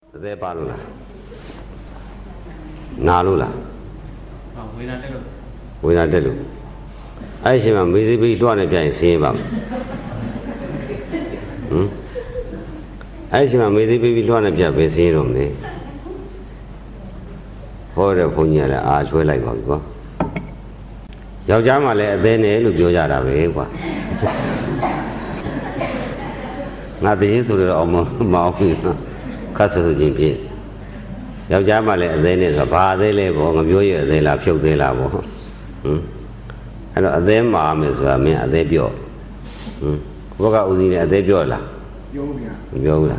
They parla Nalula. We not tell you. I see my busy be to an same up. I see my busy be to an busy room. For the Punyala, as well like go. Yajamale, then look your Jara. Not the issue of mouth. Castle GP. Yajamale, then is a bar they label, they love you, they love. And them arm is a mere debut. What out with a debula? Yoga.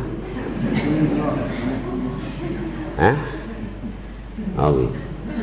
Eh? Oh,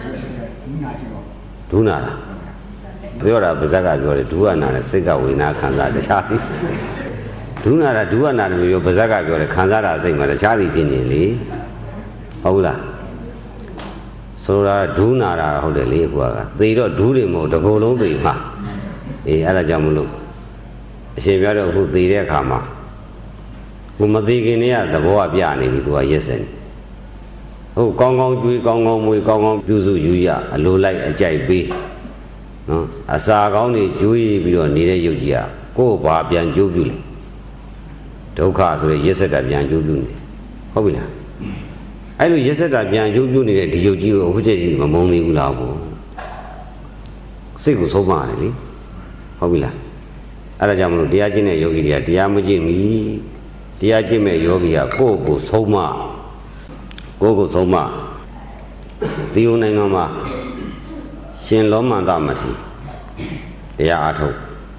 do not. You are a Bazaga, you are a doer, not a cigar, we now can't let the Charlie. Do not a doer, not your Bazaga, you are a Kanzara, saying, but a Charlie Pinelli. Hola. So do not hold the leaf. They don't do them or the whole of the ma. A Alajamulu. She got who the Kama. Umadiginia, the boa piani, with a yesen. Oh, Gong, we gong, Yuzu Yuya, a low like a JB. A sagoni, Jui, beyond neither Yuja. Go, Babian Jubuli. Toka, so yesterday, Yan Jubuni. Hobila. I know yesterday, you need a DOG, which is Mamoni Ulavo. Siku so many. Hobila. Alajamu, Diagina Yogia, Diamajimi, Diajime Yogia, Gogo Soma. Gogo Soma. Dionangama. Shin Loma Damati. They are at home.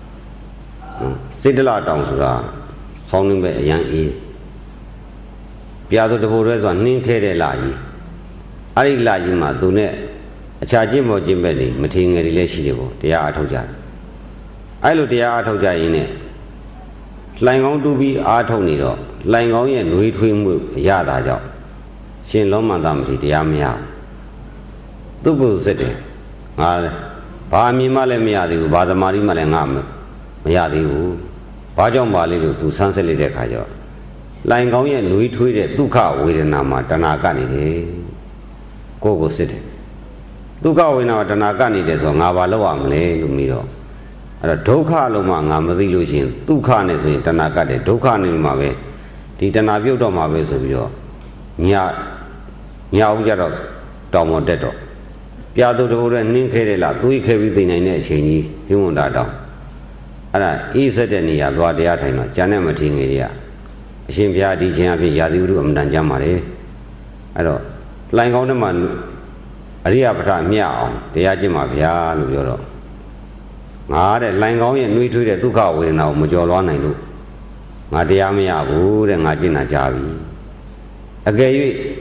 Sidla Downsura, sounding by a young E. Piado the Bores on Ninkere Laji. Ari Lajima, Dune, a charging or Jimbelli, meeting a relationship, the Artoja. I look the Artoja in it. Lying on to be Artonido, lying on and read him Yada job. Shin Lomadamti, the Amia. Dubu City. Pami Malemiadi, Badamari Malengam, Mayadi, Pajam Bali to Sanseli de Kajo. Lying on and we tweeted Duka with a Nama, Tanakani, Gogo City. Duka in our Tanakani, there's on Avaloa, Malay, Lumido. At a Toka Lomanga, Madilusin, Dukan is in Tanaka, the Dukan in Mave, the Tanabio Domaves of your Nya Ujaro, Domo Dedo. Piado and Ninkerela, do everything in a change, you won't die. And he said, Nia, Guardiatino, Janemating area. Shimpia teaching up Yadu Danjamare. I don't lying on the man, Ariapata meow, the Yajima Pia, Luro. Ah, that lying on and we tweeted Duka with now Mujolana. Madiamia wood and Ajina Javi. Again,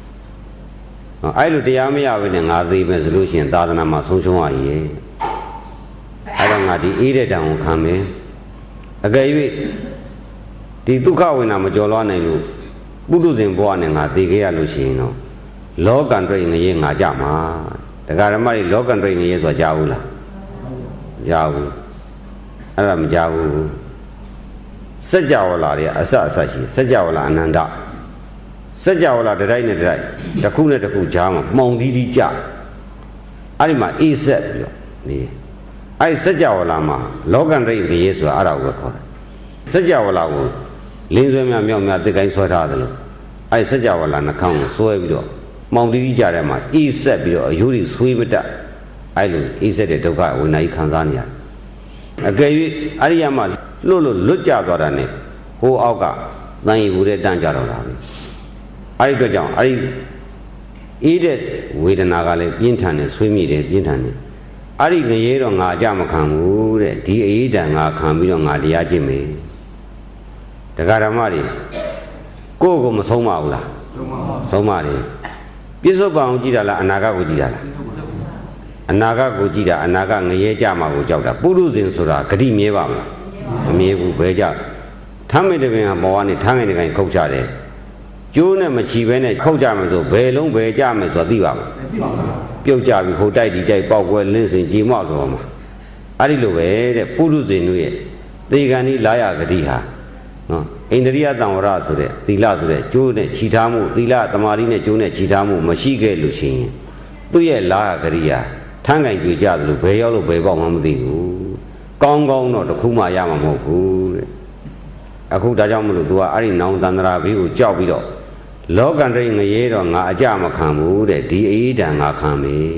I look the Amia with an other resolution, Dadana Social. I don't know the eat it down come in. Again, the Duka when I'm a Jolana, Budu in born and a Digia Lucino. Log and drain a young Ajama. The Garamari log and drain is a Jaula. Jawu. Aram Jawu. Sajawala, Asasashi, Sajawala Ananda. Sajawala, the rain dry, the Kuna the Kujama, Mondi Ja. Arima is said. I Sajawalama, Logan Ray, the Yesu Arawa. Sajawala, Linzamia, the guy Swatadalo. I Sajawala an account, so evident. Mondi Jarama, is said, Yuri swim it up. I look, he said, Toka when I Kanzania. I gave Ariama, Lulu, Luja Dorane, who Auga, then he would have done Jarolami. I go down, I eat it with an agale, Bintane, swim it, Bintane. I think the year on our Jamakamu, the aid and our Camino Adiajime. The Garamari, Gogo Somaula, Somali. Piso bound Jidala, Anaga Gujidala. Anaga Gujida, Anaga, Yajama Gujada, Budus in Sura, Kadimieva, Mebu Beja, Tammy de Moani, Tangan and Coachade. June and Machivene, Kojamas, Belong, Bejamas, or Diva. Piojavi, who died the day, Bob Wellens in Jimodoma. Adilu, the Budus in it. They can eat Laya Gadiha. နော်အိန္ဒြိယတံဝရဆိုတဲ့သီလဆိုတဲ့ကျိုးနဲ့ခြိထားမှုသီလတမာရီနဲ့ကျိုးနဲ့ခြိထားမှုမရှိခဲ့လို့ရှိရင်သူ့ရဲ့လာကရိယာထမ်းကင်ကြွေကြသလိုဘယ်ရောက်လို့ဘယ်ပေါက်မှမသိဘူးကောင်းကောင်းတော့တခုမှရမှာမဟုတ်ဘူးတဲ့အခုဒါကြောင့်မလို့ तू ကအဲ့ဒီနောင်တန္တရာဘီကိုကြောက်ပြီးတော့လောကန္တရိငရဲတော့ငါအကြမခံဘူးတဲ့ဒီအေးတန်ငါခံမယ်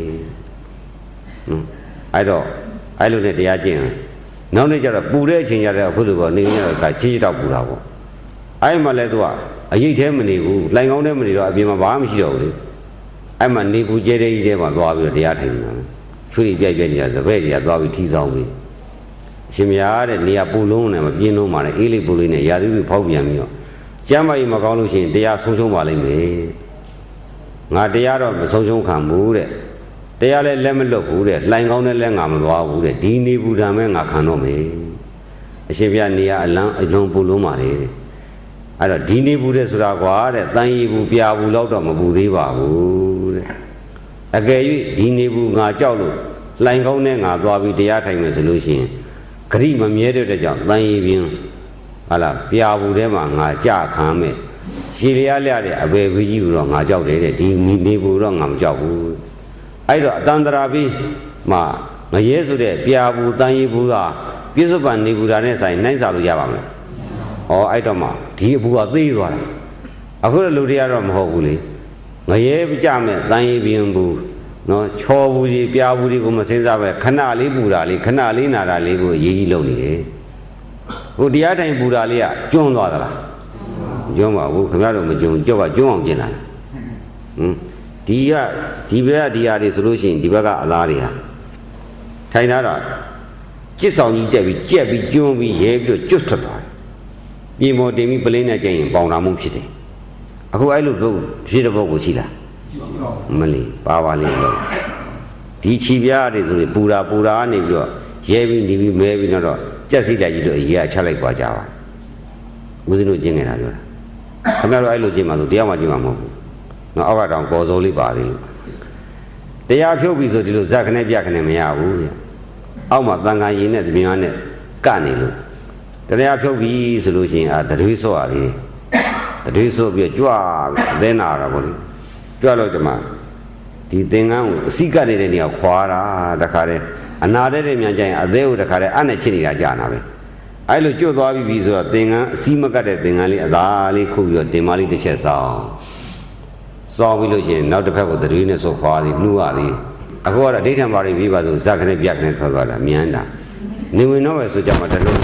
အဲ့တော့အဲ့လိုနဲ့တရားကျင့်နောက်နေ့ကျတော့ပူတဲ့အချိန်ကျတော့အခုလိုပေါ့နေရတော့ချီချီတော့ပူတာပေါ့အဲ့မှလည်း तू ကအရိတ်သေးမနေဘူးလိုင်ကောင်းသေးမနေတော့အပြင်မှာဘာမှမရှိတော့ဘူးလေအဲ့မှနေပူကျဲတဲ့ကြီးထဲမှာသွားပြီးတော့တရားထိုင်နေတာချွေးပြိုက်ပြိုက်နေတာသဘက်ကြီးကသွားပြီးထီဆောင်ပြီးရှင်မရတဲ့နေရာပူလုံးနဲ့မပြင်းလုံးပါနဲ့အေးလေးပူလေးနဲ့ရာသီဥတုဖောက်ပြန်ပြီးတော့ကျမ်းမာရေးမကောင်းလို့ရှိရင်တရားဆုံးရှုံးပါလိမ့်မယ်ငါတရားတော့မဆုံးရှုံးခံဘူးတဲ့တရားလည်းလက်မလွတ်ဘူးတဲ့လှိုင်ကောင်းနဲ့လည်းငါမသွားဘူးတဲ့ဒီနေပူတံမဲ့ငါခံတော့မယ်အရှင်ဘုရားနေရာအလွန်ပူလုံးပါလေတဲ့အဲ့တော့ဒီနေပူတဲ့ဆိုတာကွာတဲ့တန်ရီပူပြာပူတော့တော့မပူသေးပါဘူးတဲ့အကယ်၍ဒီနေပူငါကြောက်လို့လှိုင်ကောင်းနဲ့ငါသွားပြီးတရားထိုင်မယ်ဆိုလို့ရှိရင်ဂရိမမြဲတဲ့ကြောင့်တန်ရီပြင်းဟာလားပြာပူထဲမှာငါကြခံမယ်ရှည်လျားလျတဲ့အပေဝီကြီးတော့ငါကြောက်တယ်တဲ့ဒီနေပူတော့ငါမကြောက်ဘူးအဲ့တော့အတန္တရာပြီးမှငရဲဆိုတဲ့ပြာပူတန်ရီပူကပြစ္ဆုတ်ပန်နေပူတာနဲ့ဆိုင်နှိုင်းစာလို့ရပါမလားဩအဲ့တော့မှဒီအပူကသေးသွားတာအခုလူတွေကတော့မဟုတ်ဘူးလေငရဲကြမဲ့တန်ရီပြင်းပူနော်ချောဘူးကြီးပြာဘူးကြီးကိုမစင်းစားပဲခဏလေးပူတာလေးခဏလေးနာတာလေးကိုအရေးကြီးလုပ်နေတယ်ဟိုတရားတိုင်းပူတာလေးကကျွန်းသွားသလားကျွန်းပါဘူးခင်ဗျားတို့မကျွန်းကြောက်ကကျွန်းအောင်ကျင်လာဒီဘက်ကဒီဟာတွေဆိုလို့ရှိရင်ဒီဘက်ကအလားတွေဟာထိုင်လာတော့ကြစ်ဆောင်ကြီးတက်ပြီးကြက်ပြီးကျွန်းပြီးရဲပြီးတော့ကျွတ်ထွက်သွားတယ်ပြေမော်တင်ပြီးပလင်းနဲ့ကျရင်ပေါင်တာမှုဖြစ်တယ်အခုအဲ့လိုဖြစ်တဲ့ဘုတ်ကိုရှိလားမလီပါပါလေးလို့ဒီခြိပြားတွေဆိုရင်ပူတာနေပြီးတော့ရဲပြီးနေပြီးမဲပြီးတော့ကြက်စိလိုက်ကြီးတို့အရေးအချလိုက်ပါကြပါဦးဇင်းတို့ကျင်းနေတာပြောတာခင်ဗျားတို့အဲ့လိုကျင်းမှာဆိုတရားမှကျင်းမှာမဟုတ်ဘူးနော်အောက်ကတောင်ကော်စိုးလေးပါသေးလို့တရားဖြုတ်ပြီဆိုဒီလိုဇက်ခနဲ့ပြခနဲ့မရဘူးဗျအောက်မှာတန်ခါရင်နဲ့သမီးမနဲ့ကနေလို့တရားဖြုတ်ပြီဆိုလို့ရှိရင်တရွေးစော့ရသေးတယ်တရွေးစော့ပြီးကြွအသေးနာတာပေါ့လေကြွလို့ဒီမှာဒီသင်္ကန်းကိုအစိကနေတဲ့နေရာခွာတာတခါတည်းအနာတဲ့မြန်ကြရင်အသေးကိုတခါတည်းအနဲ့ချစ်နေတာကြာနာပဲအဲ့လိုကျွတ်သွားပြီဆိုတော့သင်္ကန်းအစီမကတ်တဲ့သင်္ကန်းလေးအသာလေးခုပြီးတော့တင်မလေးတစ်ချက်ဆောင်းပြီးလို့ရှိရင်နောက်တစ်ဖက်ကိုတရွေးနဲ့ဆိုခွာသည်နှူးရသည်အခုကတော့ဒိဋ္ဌံပါရီပြီးပါဆိုဇက်ခနဲ့ပြက်ခနဲ့ထွက်သွားတာမြန်တာနေဝင်တော့ပဲဆိုကြမှာတလုံး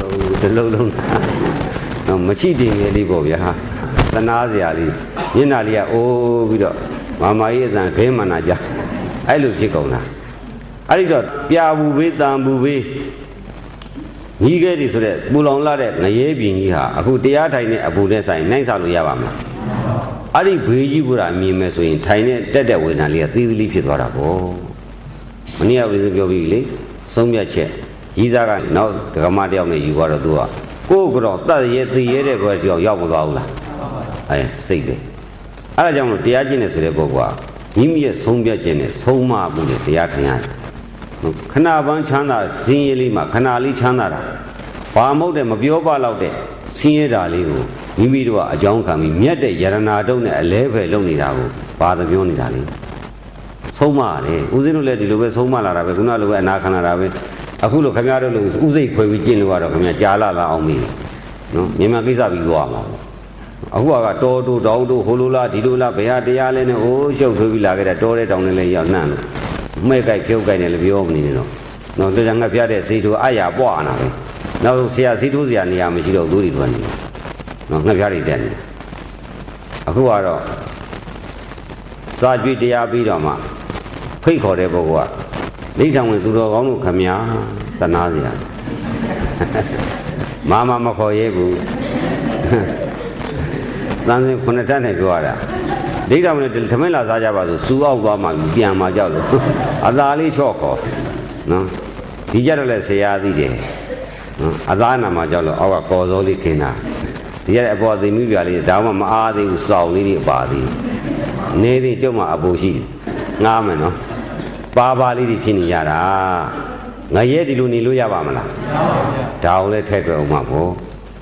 လုံးမရှိတင်ငယ်လေးပေါ့ဗျာသနာစရာလေးမျက်နှာလေးကအိုးပြီးတော့မာမကြီးအတန်ခဲမှန်တာကြအဲ့လိုဖြစ်ကုန်တာအဲ့ဒီတော့ပြာဘူးဘေးတန်ဘူးဘေးညီးခဲ့တယ်ဆိုတဲ့ပူလောင်လာတဲ့ငရဲပြင်းကြီးဟာအခုတရားထိုင်တဲ့အပူနဲ့ဆိုင်နှိုင်းစားလို့ရပါမလားအဲ့ဒီဘေးကြီးကအမြင်မဲ့ဆိုရင်ထိုင်နဲ့တက်တဲ့ဝေဒနာလေးကသီးသီးဖြစ်သွားတာပေါ့မနေ့ကလည်းပြောပြီးလေဆုံးဖြတ်ချက်ကြီးစားကနောက်ဒကမတယောက်နဲ့ယူသွားတော့သူကကိုယ့်ကတော့တတ်ရဲသိရဲတဲ့ဘက်ကြောင့်ရောက်မသွားဘူးလားအဲစိတ်ပဲအဲ့ဒါကြောင့်လို့တရားကျင့်နေဆိုတဲ့ပုဂ္ဂိုလ်ကမိမိရဲ့ဆုံးဖြတ်ခြင်းနဲ့ဆုံးမမှုနဲ့တရားထင်ရတယ်ခဏပန်းချမ်းသာစင်းရဲလေးမှာခဏလေးချမ်းသာတာဘာမဟုတ်တဲ့မပြောပါတော့တဲ့ဆင်းရဲတာလေးကိုမိမိတို့ကအကြောင်းခံပြီးမြတ်တဲ့ယရနာတုံးနဲ့အလဲဖယ်လုပ်နေတာကိုဘာသပြောနေတာလဲဆုံးမတယ်ဦးဇင်းတို့လည်းဒီလိုပဲဆုံးမလာတာပဲခုနလိုပဲအနာခံလာတာပဲအခုလိုခင်ဗျားတို့လိုဥစိတ်ခွဲပြီးကျင့်လို့ကတော့ခင်ဗျာကြားလာအောင်ပြီနော်မြန်မာကိစ္စပြီးသွားမှာအခုကတော်တူတောင်းတူဟိုလိုလားဒီလိုလားဘယ်ဟာတရားလဲနဲ့အိုးရှုပ်ထွေးပြီးလာခဲ့တဲ့တော်တဲ့တောင်းနဲ့လည်းရောက်နှံ့လို့မဲ့ကြိုက်ဖြုတ်ကြိုက်တယ်လည်းပြောမနေနဲ့နော်တော်ကြငါပြတဲ့စိတ်တို့အရာပွားနာပဲနောက်ဆရာစိတ်ထိုးစရာနေရာမရှိတော့သူတွေသွားနေနော်ငါပြတွေတက်နေအခုကတော့စာကြွေတရားပြီးတော့မှဖိတ်ခေါ်တဲ့ပုဂ္ဂိုလ်ကဒိဋ္ဌံဝင်သူတော်ကောင်းတို့ခမညာတနာစရာမခေါ်ရဲဘူးတန်စင်ခုနှစ်ထပ်နဲ့ပြောရတာဒိဋ္ဌံဝင်ဓမင်းလာစားကြပါဆိုစူအောက်သွားမှပြန်มาကြောက်လို့အသာလေးချော့ခေါ်နော်ဒီကြတော့လဲဆရာသိတယ်နော်အသာနာမှာကြောက်လို့အောက်ကကော်စောလေးခင်းတာဒီရတဲ့အပေါ်သိမိပြလေးဒါမှမအားသေးဘူးစောင်းလေးတွေပါသေးနေသေးကျုံမှာအပူရှိငားမယ်နော်ပါလေးတွေဖြစ်နေရတာငရဲဒီလိုနေလို့ရပါမလားမရပါဘူးဒါအောင်လဲထည့်ကြအောင်မှာပေါ့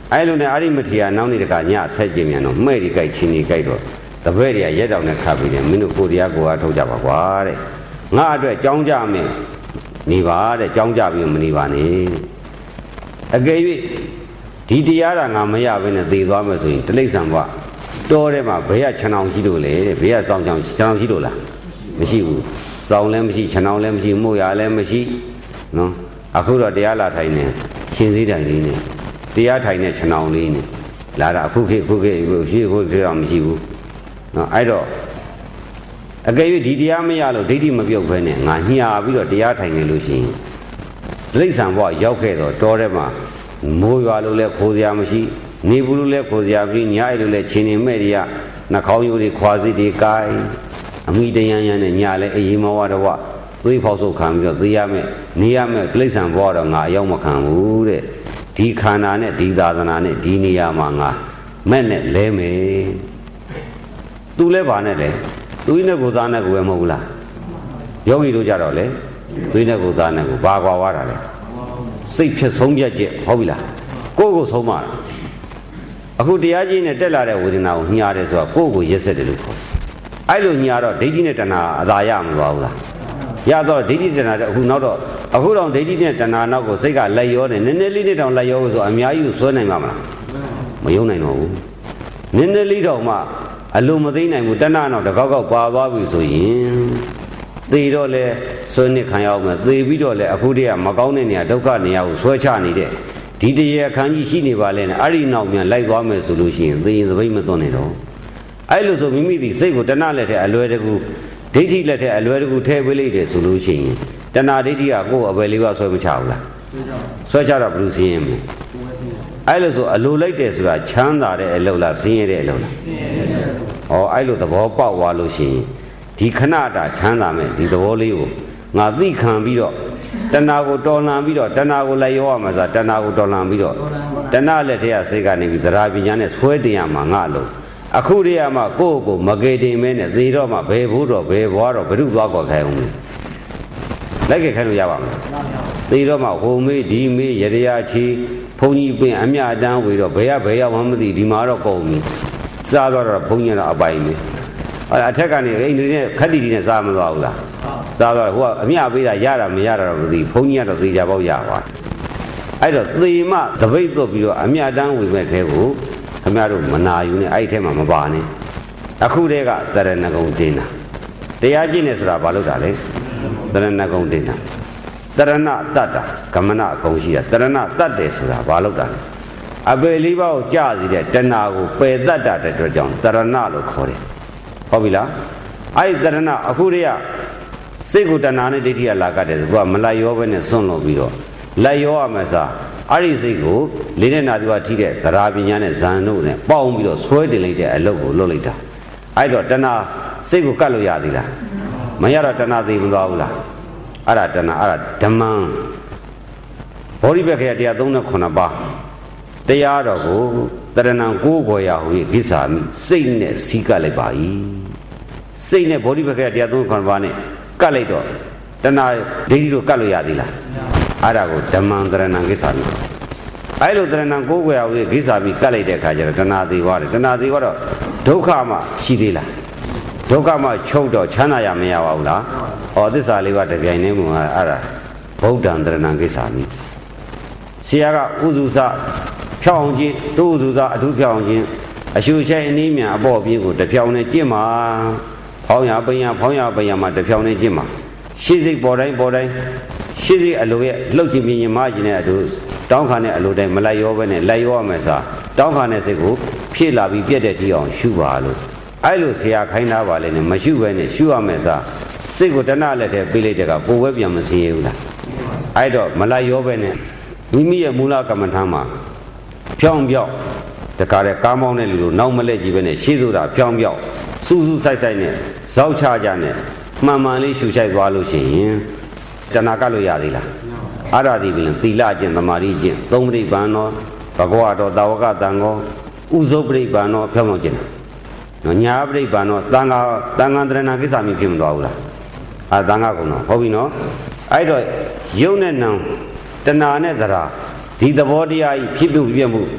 အဲ့လိုနဲ့အရိမထေယနောက်နေ့တကညဆက်ကြည့်မြန်တော့မှဲ့ဒီကြိုက်ချင်းဒီကြိုက်တော့တပည့်တွေကရက်တောင်နဲ့ခတ်ပြီးတယ်မင်းတို့ကိုတရားကိုအားထုတ်ကြပါကွာတဲ့ငါအတွက်ကြောင်းကြမယ်နေပါတဲ့ကြောင်းကြပြီးမနေပါနဲ့အကယ်၍ဒီတရားကငါမရဘဲနဲ့သေသွားမယ်ဆိုရင်တိရစ္ဆာန်ဘဝတော်ထဲမှာဘယ်ကခြံအောင်ရှိလို့လဲတဲ့ဘယ်ကစောင်းချောင်းခြံအောင်ရှိလို့လားမရှိဘူးစောင်းလည်းမရှိခြံအောင်လည်းမရှိမှုရလည်းမရှိနော်အခုတော့တရားလာထိုင်နေရှင်စည်းတိုင်လေးနဲ့တရားထိုင်တဲ့ခြံအောင်လေးနဲ့လာတာအခုခေတ်ရှိဖို့တော့မရှိဘူးနော်အဲ့တော့အကယ်၍ဒီတရားမရလို့ဒိဋ္ဌိမပြုတ်ဘဲနဲ့ငါညာပြီးတော့တရားထိုင်နေလို့ရှိရင်တိရစ္ဆာန်ဘဝရောက်ခဲ့တော့တောထဲမှာမိုးရွာလို့လည်းခိုးစရာမရှိနေဘူးလို့လည်းခိုးစရာမရှိညအိလို့လည်းချင်းနေမဲ့တွေကနှာခေါင်းရိုးတွေခွာစီတွေကိုင်းအမိတယန်ရန်နဲ့ညလည်းအေးမဝတော့သွေးဖောက်ဆုပ်ခံပြီးတော့သေရမယ်နေရမယ်တိရစ္ဆာန်ဘဝတော့ငါအရောက်မခံဘူးတဲ့ဒီခန္ဓာနဲ့ဒီသာသနာနဲ့ဒီနေရာမှာငါမဲ့နဲ့လဲမယ်သူလဲပါနဲ့လေသူနဲ့ကိုသားနဲ့ကိုပဲမဟုတ်ဘူးလားယောဂီတို့ကြတော့လေသူနဲ့ကိုသားနဲ့ကိုဘာကွာွားတာလဲစိတ်ဖြစ်ဆုံးဖြတ်ချက်ဟုတ်ပြီလားကိုယ့်ကိုဆုံးမတာအခုတရားကြီးနဲ့တက်လာတဲ့ဝေဒနာကိုညားတယ်ဆိုတာကိုယ့်ကိုရက်ဆက်တယ်လို့ခေါ်အဲ့လိုညားတော့ဒိဋ္ဌိနဲ့တဏှာအသာရမသွားဘူးလားရတော့ဒိဋ္ဌိတဏှာတဲ့အခုနောက်တော့အခုတော့ဒိဋ္ဌိနဲ့တဏှာနောက်ကိုစိတ်ကလက်ရောနေနည်းနည်းလေးနဲ့တောင်လက်ရောဆိုအများကြီးကိုဆွဲနိုင်မှာမလားမယုံနိုင်တော့ဘူးနည်းနည်းလေးတော့မှအလိုမသိနိုင်ဘူးတဏှာတော့တကောက်ကောက်ပါသွားပြီဆိုရင်သေတော့လဲဆွဲနစ်ခံရအောင်မယ်သေပြီးတော့လဲအခုတည်းကမကောင်းတဲ့နေရာဒုက္ခနေရာကိုဆွဲချနေတဲ့ဒီတရားခန်းကြီးရှိနေပါလဲနဲ့အဲ့ဒီနောက်မြန်လိုက်သွားမယ်ဆိုလို့ရှိရင်သေရင်သပိတ်မသွန်းနေတော့အဲ့လိုဆိုမိမိဒီစိတ်ကိုတဏှာလက်ထဲအလွယ်တကူဒိဋ္ဌိလက်ထဲအလွယ်တကူထည့်ပေးလိုက်တယ်ဆိုလို့ရှိရင်တဏှာဒိဋ္ဌိကကိုယ်အပယ်လေးပါဆွဲမချဘူးလားဆွဲချတော့ဘယ်လိုဆင်းရဲမလဲအဲ့လိုဆိုအလိုလိုက်တယ်ဆိုတာချမ်းသာတဲ့အလုပ်လားဆင်းရဲတဲ့အလုပ်လားဟောအဲ့လိုသဘောပေါက်သွားလို့ရှိရင်ဒီခဏတာချမ်းသာမယ်ဒီသဘောလေးကိုငါသိခံပြီးတော့တဏှာကိုတော်လှန်ပြီးတော့တဏှာကိုလိုက်ရောရမှာဆိုတဏှာကိုတော်လှန်ပြီးတော့တဏှာလက်ထဲကစိတ်ကနေပြီးသရာပညာနဲ့ဆွဲတင်ရမှာငါလို့အခုတည်းကမှကိုယ့်ကိုမကေတင်မဲနဲ့သေတော့မှဘယ်ဘိုးတော့ဘယ်ဘွားတော့ဘ누구သွားကောက်ခိုင်းအောင်လိုက်ခဲ့ခိုင်းလို့ရပါမလားသေတော့မှဟိုမေးဒီမေးရရချီဘုန်းကြီးပင်အမြအတန်းဝေတော့ဘယ်ရောက်မှမသိဒီမှာတော့ကုန်ပြီစားတော့ဘုန်းကြီးတော့အပိုင်ပဲအထက်ကနေအိမ်တွေနဲ့ခက်တီတီနဲ့စားမသွားဘူးလားစားတော့ဟိုကအမြပေးတာရတာမရတာတော့မသိဘုန်းကြီးကတော့သေချာပေါက်ရပါအဲ့တော့သေမတပိတ်သွတ်ပြီးတော့အမြတန်းဝေမဲ့တဲကိုခင်ဗျားတို့မနာယူနဲ့အဲ့ဒီထဲမှာမပါနဲ့အခုတည်းကတရဏဂုံတင်တာတရားကျင့်နေဆိုတာဘာလို့တာလဲတရဏဂုံတင်တာတရဏတတ်တာကမဏအကုန်ရှိတာတရဏတတ်တယ်ဆိုတာဘာလို့တာလဲအပေလေးပါးကိုကြစီတဲ့တဏှာကိုပယ်တတ်တာတဲ့အတွက်ကြောင့်တရဏလို့ခေါ်တယ်ဟုတ်ပြီလားအဲ့ဒီတရဏအခုတည်းကစိတ်ကိုတဏှာနဲ့ဒိဋ္ဌိကလာကတ်တယ်ဆိုသူကမလိုက်ရောပဲနဲ့စွန့်လို့ပြီးတော့လိုက်ရောရမယ်စားအဲ့ဒီစိတ်ကိုလေးနဲ့နာသူကထိတဲ့သရာပညာနဲ့ဇန်တို့နဲ့ပေါင်းပြီးတော့ဆွဲတင်လိုက်တဲ့အလုပ်ကိုလုပ်လိုက်တာအဲ့တော့တဏှာစိတ်ကိုကတ်လို့ရသေးလားမရတော့တဏှာသိမသွားဘူးလားအဲ့ဒါတဏှာအဲ့ဒါဓမ္မံဘောဓိပက္ခယ139ပါးတရားတော်ကိုတရဏံကိုးခေါ်ရဟူ၍ကိစ္ဆာမိစိတ်နဲ့စီးကပ်လိုက်ပါ၏စိတ်နဲ့ဘောဓိပက္ခယ139ပါးနဲ့ကတ်လိုက်တော့တဏှာဒိဋ္ဌိတို့ကတ်လို့ရသေးလားအဲ့ဒါကိုဓမ္မံတရဏံကိစ္ဆာမိအဲ့လိုတရဏံကိုးကွယ်ရဝေကိစ္ဆာမိကတ်လိုက်တဲ့အခါကျတော့တဏှာသေးသွားတယ်တဏှာသေးသွားတော့ဒုက္ခမှရှိသေးလားဒုက္ခမှချုပ်တော့ချမ်းသာရမရပါဘူးလားဩသစ္စာလေးပါးတပြိုင်တည်းမှာအဲ့ဒါဗုဒ္ဓံတရဏံကိစ္ဆာမိဆရာကဥစုစဖြောင်းအောင်ခြင်းတို့ဥစုစအထူးဖြောင်းအောင်ခြင်းအရှုရှိုက်အနည်းမြန်အပေါ်ပြင်းကိုတဖြောင်းနဲ့ကျင့်မှာဖောင်းရပညာဖောင်းရပညာမှာတဖြောင်းနဲ့ကျင့်မှာရှေ့စိတ်ပေါ်တိုင်းရှေ့စိတ်အလိုရဲ့လှုပ်ချင်ပြင်းရင်မကျင်တဲ့အတူတောင်းခံတဲ့အလိုတိုင်းမလိုက်ရောပဲနဲ့လိုက်ရောရမယ်စားတောင်းခံတဲ့စိတ်ကိုဖြည့်လာပြီးပြက်တဲ့တီအောင်ရှုပါလို့အဲ့လိုဆရာခိုင်းတာပါလေနဲ့မရှုပဲနဲ့ရှုရမယ်စားစိတ်ကိုတဏှလက်ထဲပေးလိုက်တဲ့ကကိုယ်ပဲပြန်မစင်းရဘူးလားအဲ့တော့မလိုက်ရောပဲနဲ့မိမိရဲ့မူလကမ္မထာမှာဖြောင်းပြောက်တခါတည်းကားမောင်းတဲ့လူလိုနောက်မလဲကြည့်ပဲနဲ့ရှေ့ဆိုတာဖြောင်းပြောက်စူးစူးဆိုင်နဲ့ဇောက်ချကြနဲ့မှန်မှန်လေးရှုရှိုက်သွားလို့ရှိရင်တဏှာကလို့ရသေးလားအာရတိပြင်သီလကျင့်သမာဓိကျင့်သုံးပရိပန်တော်ဘဂဝါတော်တာဝကတန်ကောဥဇုပရိပန်တော်ဖြောင်းဖြောင်းကျင့်နော်ညာပရိပန်တော်တန်ခါတန်ခါတရဏကိစ္စမျိုးဖြစ်မသွားဘူးလားတန်ခါကုံတော်ဟုတ်ပြီနော်အဲ့တော့ယုံနဲ့နံတဏှာနဲ့သရာဒီသဘောတရားကြီးဖြစ်ပြမှု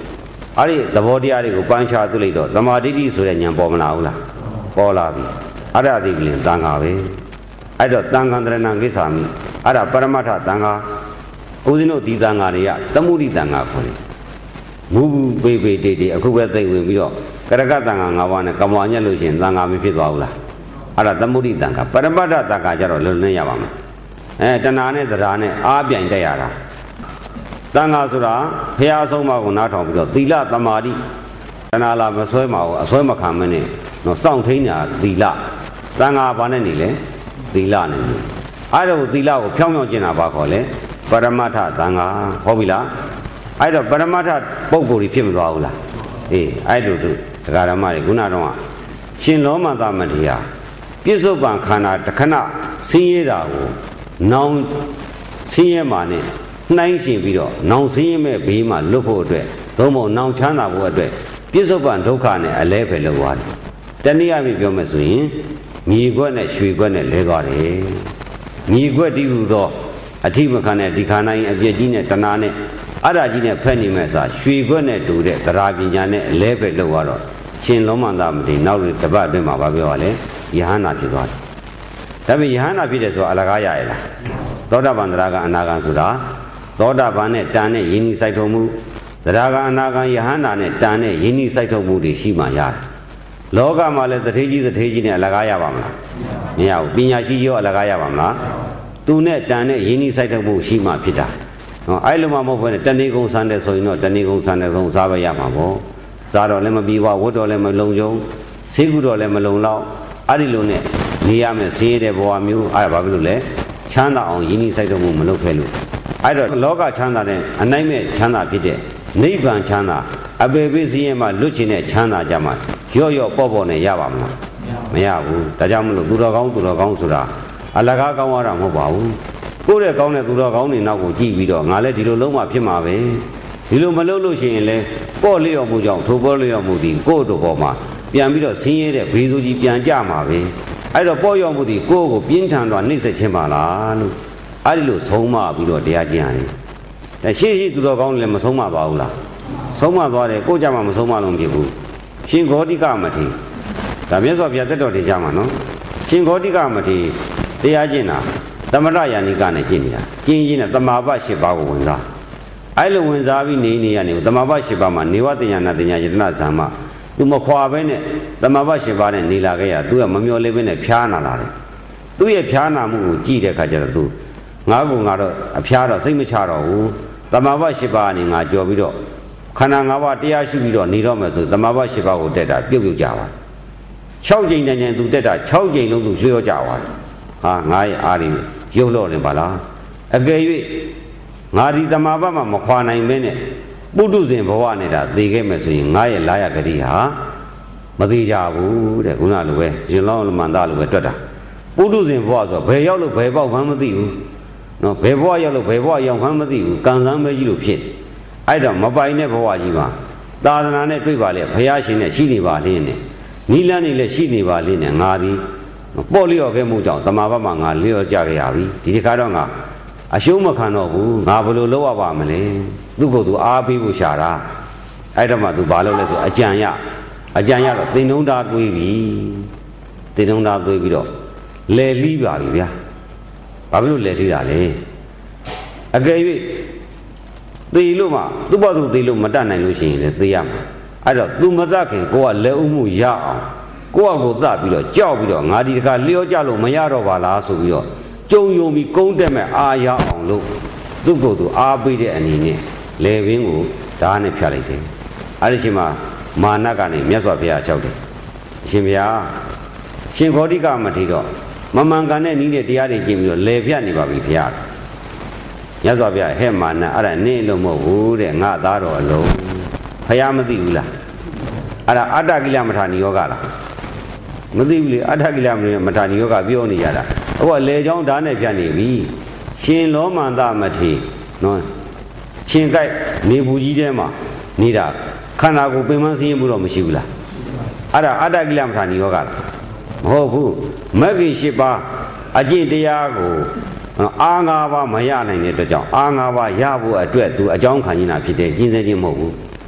အဲ့ဒီသဘောတရားတွေကိုပန်းချသွလိုက်တော့သမာဓိဆိုတဲ့ဉာဏ်ပေါ်မလာဘူးလားပေါ်လာပြီအဲ့ဒါဒီကလေးသံဃာပဲအဲ့တော့သံဃာတရဏကိစ္ဆာမိအဲ့ဒါပရမတ္ထသံဃာဦးဇင်းတို့ဒီသံဃာတွေကသမုဒိသံဃာခေါ်တယ်မူဘူးပေပေတေတေအခုပဲသိဝင်ပြီးတော့ကရကသံဃာ၅ပါးနဲ့ကမ္ဘာညက်လို့ရှိရင်သံဃာမဖြစ်သွားဘူးလားအဲ့ဒါသမုဒိသံဃာပရမတ္ထသံဃာကြတော့လုံနေရပါမယ်တဏှာနဲ့သဒ္ဓါနဲ့အားပြိုင်တက်ရတာသံဃာဆိုတာဘုရားဆုံးမကိုနားထောင်ပြီးတော့သီလသမာဓိတဏှာလာမဆွဲမအောင်အဆွဲမခံမနဲ့တော့စောင့်ထိန်တာသီလသံဃာဘာနဲ့နေလဲသီလနဲ့နေအဲ့တော့သီလကိုဖြောင်းဖြောင်းကျင့်တာဘာခေါ်လဲပရမတ္ထသံဃာဟုတ်ပြီလားအဲ့တော့ပရမတ္ထပုဂ္ဂိုလ်ကြီးဖြစ်မသွားဘူးလားအေးအဲ့တို့ဒကာဓမ္မတွေခုနတော့ရှင်လောမန္တမထေရပြစ္ဆုတ်ပံခန္ဓာတခဏဆင်းရဲတာကိုနောင်ဆင်းရဲမှာနဲ့နှိုင်းရှင်ပြီးတော့နောင်ဆင်းရဲမဲ့ဘေးမှာလွတ်ဖို့အတွက်သုံးဖို့နောင်ချမ်းသာဖို့အတွက်ပြစ္ဆုတ်ပံဒုက္ခနဲ့အလဲဖယ်လောက်သွားတယ်တနည်းအားဖြင့်ပြောမယ်ဆိုရင်မြေခွက်နဲ့ရွှေခွက်နဲ့လဲသွားတယ်မြေခွက်တည်ဟူသောအထိမခံတဲ့ဒီခန္ဓာရင်အပြည့်ကြီးနဲ့တဏှာနဲ့အရာကြီးနဲ့ဖက်နေမဲ့စာရွှေခွက်နဲ့တူတဲ့သရာပညာနဲ့အလဲဖယ်လောက်သွားတော့ရှင်လုံးမန္တမတိနောက်တပတ်အတွင်းမှာပြောရလဲယဟန္တာဖြစ်သွားတယ်ဒါပေမဲ့ယဟန္တာဖြစ်တယ်ဆိုတာအလကားရရလားသောတာပန်သရကအနာဂံဆိုတာသောတာပန်နဲ့တန်နဲ့ယဉ်ဤစိုက်ထုံမှုသရကအနာဂံယဟန္တာနဲ့တန်နဲ့ယဉ်ဤစိုက်ထုံမှုတွေရှိမှရတယ်လောကမှာလည်းတထေးကြီးနဲ့အလကားရပါမလားမရဘူးပညာရှိရောအလကားရပါမလားသူနဲ့တန်နဲ့ယဉ်ဤစိုက်ထုံမှုရှိမှဖြစ်တာအဲ့လိုမှမဟုတ်ဘဲနဲ့တဏှိကုံဆန်တယ်ဆိုရင်တော့တဏှိကုံဆန်တယ်ဆုံးစားပဲရမှာပေါ့စားတော့လည်းမပြီးပါဝတ်တော့လည်းမလုံခြုံဆေးကုတော့လည်းမလုံလောက်အဲ့ဒီလိုနဲ့နေရမယ်ဆေးရတဲ့ဘဝမျိုးအဲ့ဒါဘာဖြစ်လို့လဲချမ်းသာအောင်ယဉ်ဤစိုက်ထုံမှုမလုပ်ခဲ့လို့အဲ့တော့လောကချမ်းသာတဲ့အနိုင်မဲ့ချမ်းသာဖြစ်တဲ့နိဗ္ဗာန်ချမ်းသာအပေပိစည်းရင်မှလွတ်ချင်တဲ့ချမ်းသာကြမှာရော့ပေါ့နဲ့ရပါမလားမရဘူးဒါကြောင့်မလို့သူတော်ကောင်းဆိုတာအလကားကောင်းရတာမဟုတ်ပါဘူးကိုယ့်ရဲ့ကောင်းတဲ့သူတော်ကောင်းတွေနောက်ကိုကြည့်ပြီးတော့ငါလည်းဒီလိုလုံးမှဖြစ်မှာပဲဒီလိုမလုပ်လို့ရှိရင်လည်းပေါ့လျော့မှုကြောင့်ထိုပေါ့လျော့မှုဒီကိုယ့်တို့ပေါ်မှာပြန်ပြီးတော့ဆင်းရဲတဲ့ဘေးဆိုးကြီးပြန်ကြမှာပဲအဲ့တော့ပေါ့လျော့မှုဒီကိုယ့်ကိုပြင်းထန်သွားနှိမ့်ဆက်ခြင်းပါလားလို့အဲ့ဒီလိုဆုံးမပြီးတော့တရားကျင့်ရတယ်ရှေ့သူတော်ကောင်းလည်းမဆုံးမသွားဘူးလားဆုံးမသွားတယ်ကိုယ့်ကြမှာမဆုံးမလို့ဖြစ်ဘူးရှင်ဂေါတိကမထေရဒါမြတ်စွာဘုရားတက်တော်ထေကြမှာနော်ရှင်ဂေါတိကမထေရတရားကျင့်တာသမထယာနိကနဲ့ကျင့်နေတာကျင့်ရင်နဲ့တမာပ၈ပါးကိုဝင်စားအဲ့လိုဝင်စားပြီးနေရနေတမာပ၈ပါးမှာနေဝတဉာဏတဉာယတနာဇာမသူမခွာပဲနဲ့တမာပ၈ပါးနဲ့နေလာခဲ့ရသူကမမျောလေးပဲနဲ့ဖြားနာလာတယ်သူ့ရဲ့ဖြားနာမှုကိုကြည့်တဲ့အခါကျတော့သူငါတော့အဖျားတော့စိတ်မချတော့ဘူးတမာပ၈ပါးကနေငါကြော်ပြီးတော့ခန္ဓာ၅ပါးတရားရှုပြီးတော့နေတော့မယ်ဆိုတမာပ၈ပါးကိုတက်တာပြုတ်ကြပါ6ကြိမ်တည်းသူတက်တာ6ကြိမ်လုံးသူလျှော့ကြပါဟာငါရဲ့အားရရုပ်လို့နေပါလားအကယ်၍ငါဒီတမာပမှာမခွာနိုင်မင်းနဲ့ပုထုဇဉ်ဘဝနေတာသိခဲ့မယ်ဆိုရင်ငါရဲ့လာရဂတိဟာမသေးကြဘူးတဲ့ခုနလိုပဲရှင်လောင်းမန္တလိုပဲတွက်တာပုထုဇဉ်ဘဝဆိုဘယ်ရောက်လို့ဘယ်ပေါက်မှမသိဘူးနော်ဘယ်ဘဝရောက်လို့ဘယ်ဘဝရောက်မှမသိဘူးကံစမ်းပဲကြီးလို့ဖြစ်အဲ့တော့မပိုင်တဲ့ဘဝကြီးမှာသာသနာနဲ့တွေ့ပါလေဘုရားရှင်နဲ့ရှိနေပါလေနဲ့နိလန်းနေလည်းရှိနေပါလေနဲ့ငါသည်ပေါ့လျော့ခဲ့မှုကြောင့်တမာဘမှာငါလျော့ကြခဲ့ရပြီဒီတစ်ခါတော့ငါအရှုံးမခံတော့ဘူးငါဘယ်လိုလုပ်ရပါမလဲသူ့ကိုယ်သူအားပေးဖို့ရှာတာအဲ့တော့မှသူဘာလုပ်လဲဆိုအကြံရတော့သင်္နှုံးသားတွေးပြီသင်္နှုံးသားတွေးပြီးတော့လဲလီးပါပြီဗျာဘာဖြစ်လို့လဲလီးတာလဲအကယ်၍သေလို့မှသူ့ဘောသူသေလို့မတတ်နိုင်လို့ရှိရင်လည်းသေရမှာအဲ့တော့သူမသခင်ကိုကလက်ဥမှုရအောင်ကိုယ့်အကိုသတ်ပြီးတော့ကြောက်ပြီးတော့ငါဒီတခါလျော့ကြလို့မရတော့ပါလားဆိုပြီးတော့ကြုံယုံပြီးကုန်းတက်မဲ့အာရအောင်လို့သူ့ကိုယ်သူအားပေးတဲ့အနေနဲ့လေပင်ကိုဓာတ်နဲ့ဖြတ်လိုက်တယ်အဲ့ဒီချိန်မှာမာနကနေမြတ်စွာဘုရားလျှောက်တယ်အရှင်ဘုရားရှင်ဂေါတိကမထေရတော့မမှန်ကန်တဲ့နည်းနဲ့တရားတွေကျင့်ပြီးတော့လေဖြတ်နေပါပြီဘုရားမြတ်စွာဘုရားဟဲ့မာနအဲ့ဒါနေလို့မဟုတ်ဘူးတဲ့ငါသားတော်အလုံးဘုရားမသိဘူးလားအဲ့ဒါအတ္တကိလမထာနိယောဂလားမသိဘူးလေအတ္တကိလမထာနိယောဂပြောနေကြတာအခုကလေချောင်းဓာတ်နဲ့ဖြတ်နေပြီရှင်လောမန္တမထေရနော်ရှင်ကြိုက်နေဘူးကြီးထဲမှာနေတာခန္ဓာကိုယ်ပင်မစည်းမှုတော့မရှိဘူးလားအဲ့ဒါအတ္တကိလမထာနိယောဂလားမဟုတ်ဘူးမဂ္ဂင်၈ပါးအကျင့်တရားကိုအာ၅ပါးမရနိုင်တဲ့အတွက်ကြောင့်အာ၅ပါးရဖို့အတွက်သူအကြောင်းခံနေတာဖြစ်တယ်ကျင့်စေခြင်းမဟုတ်ဘူး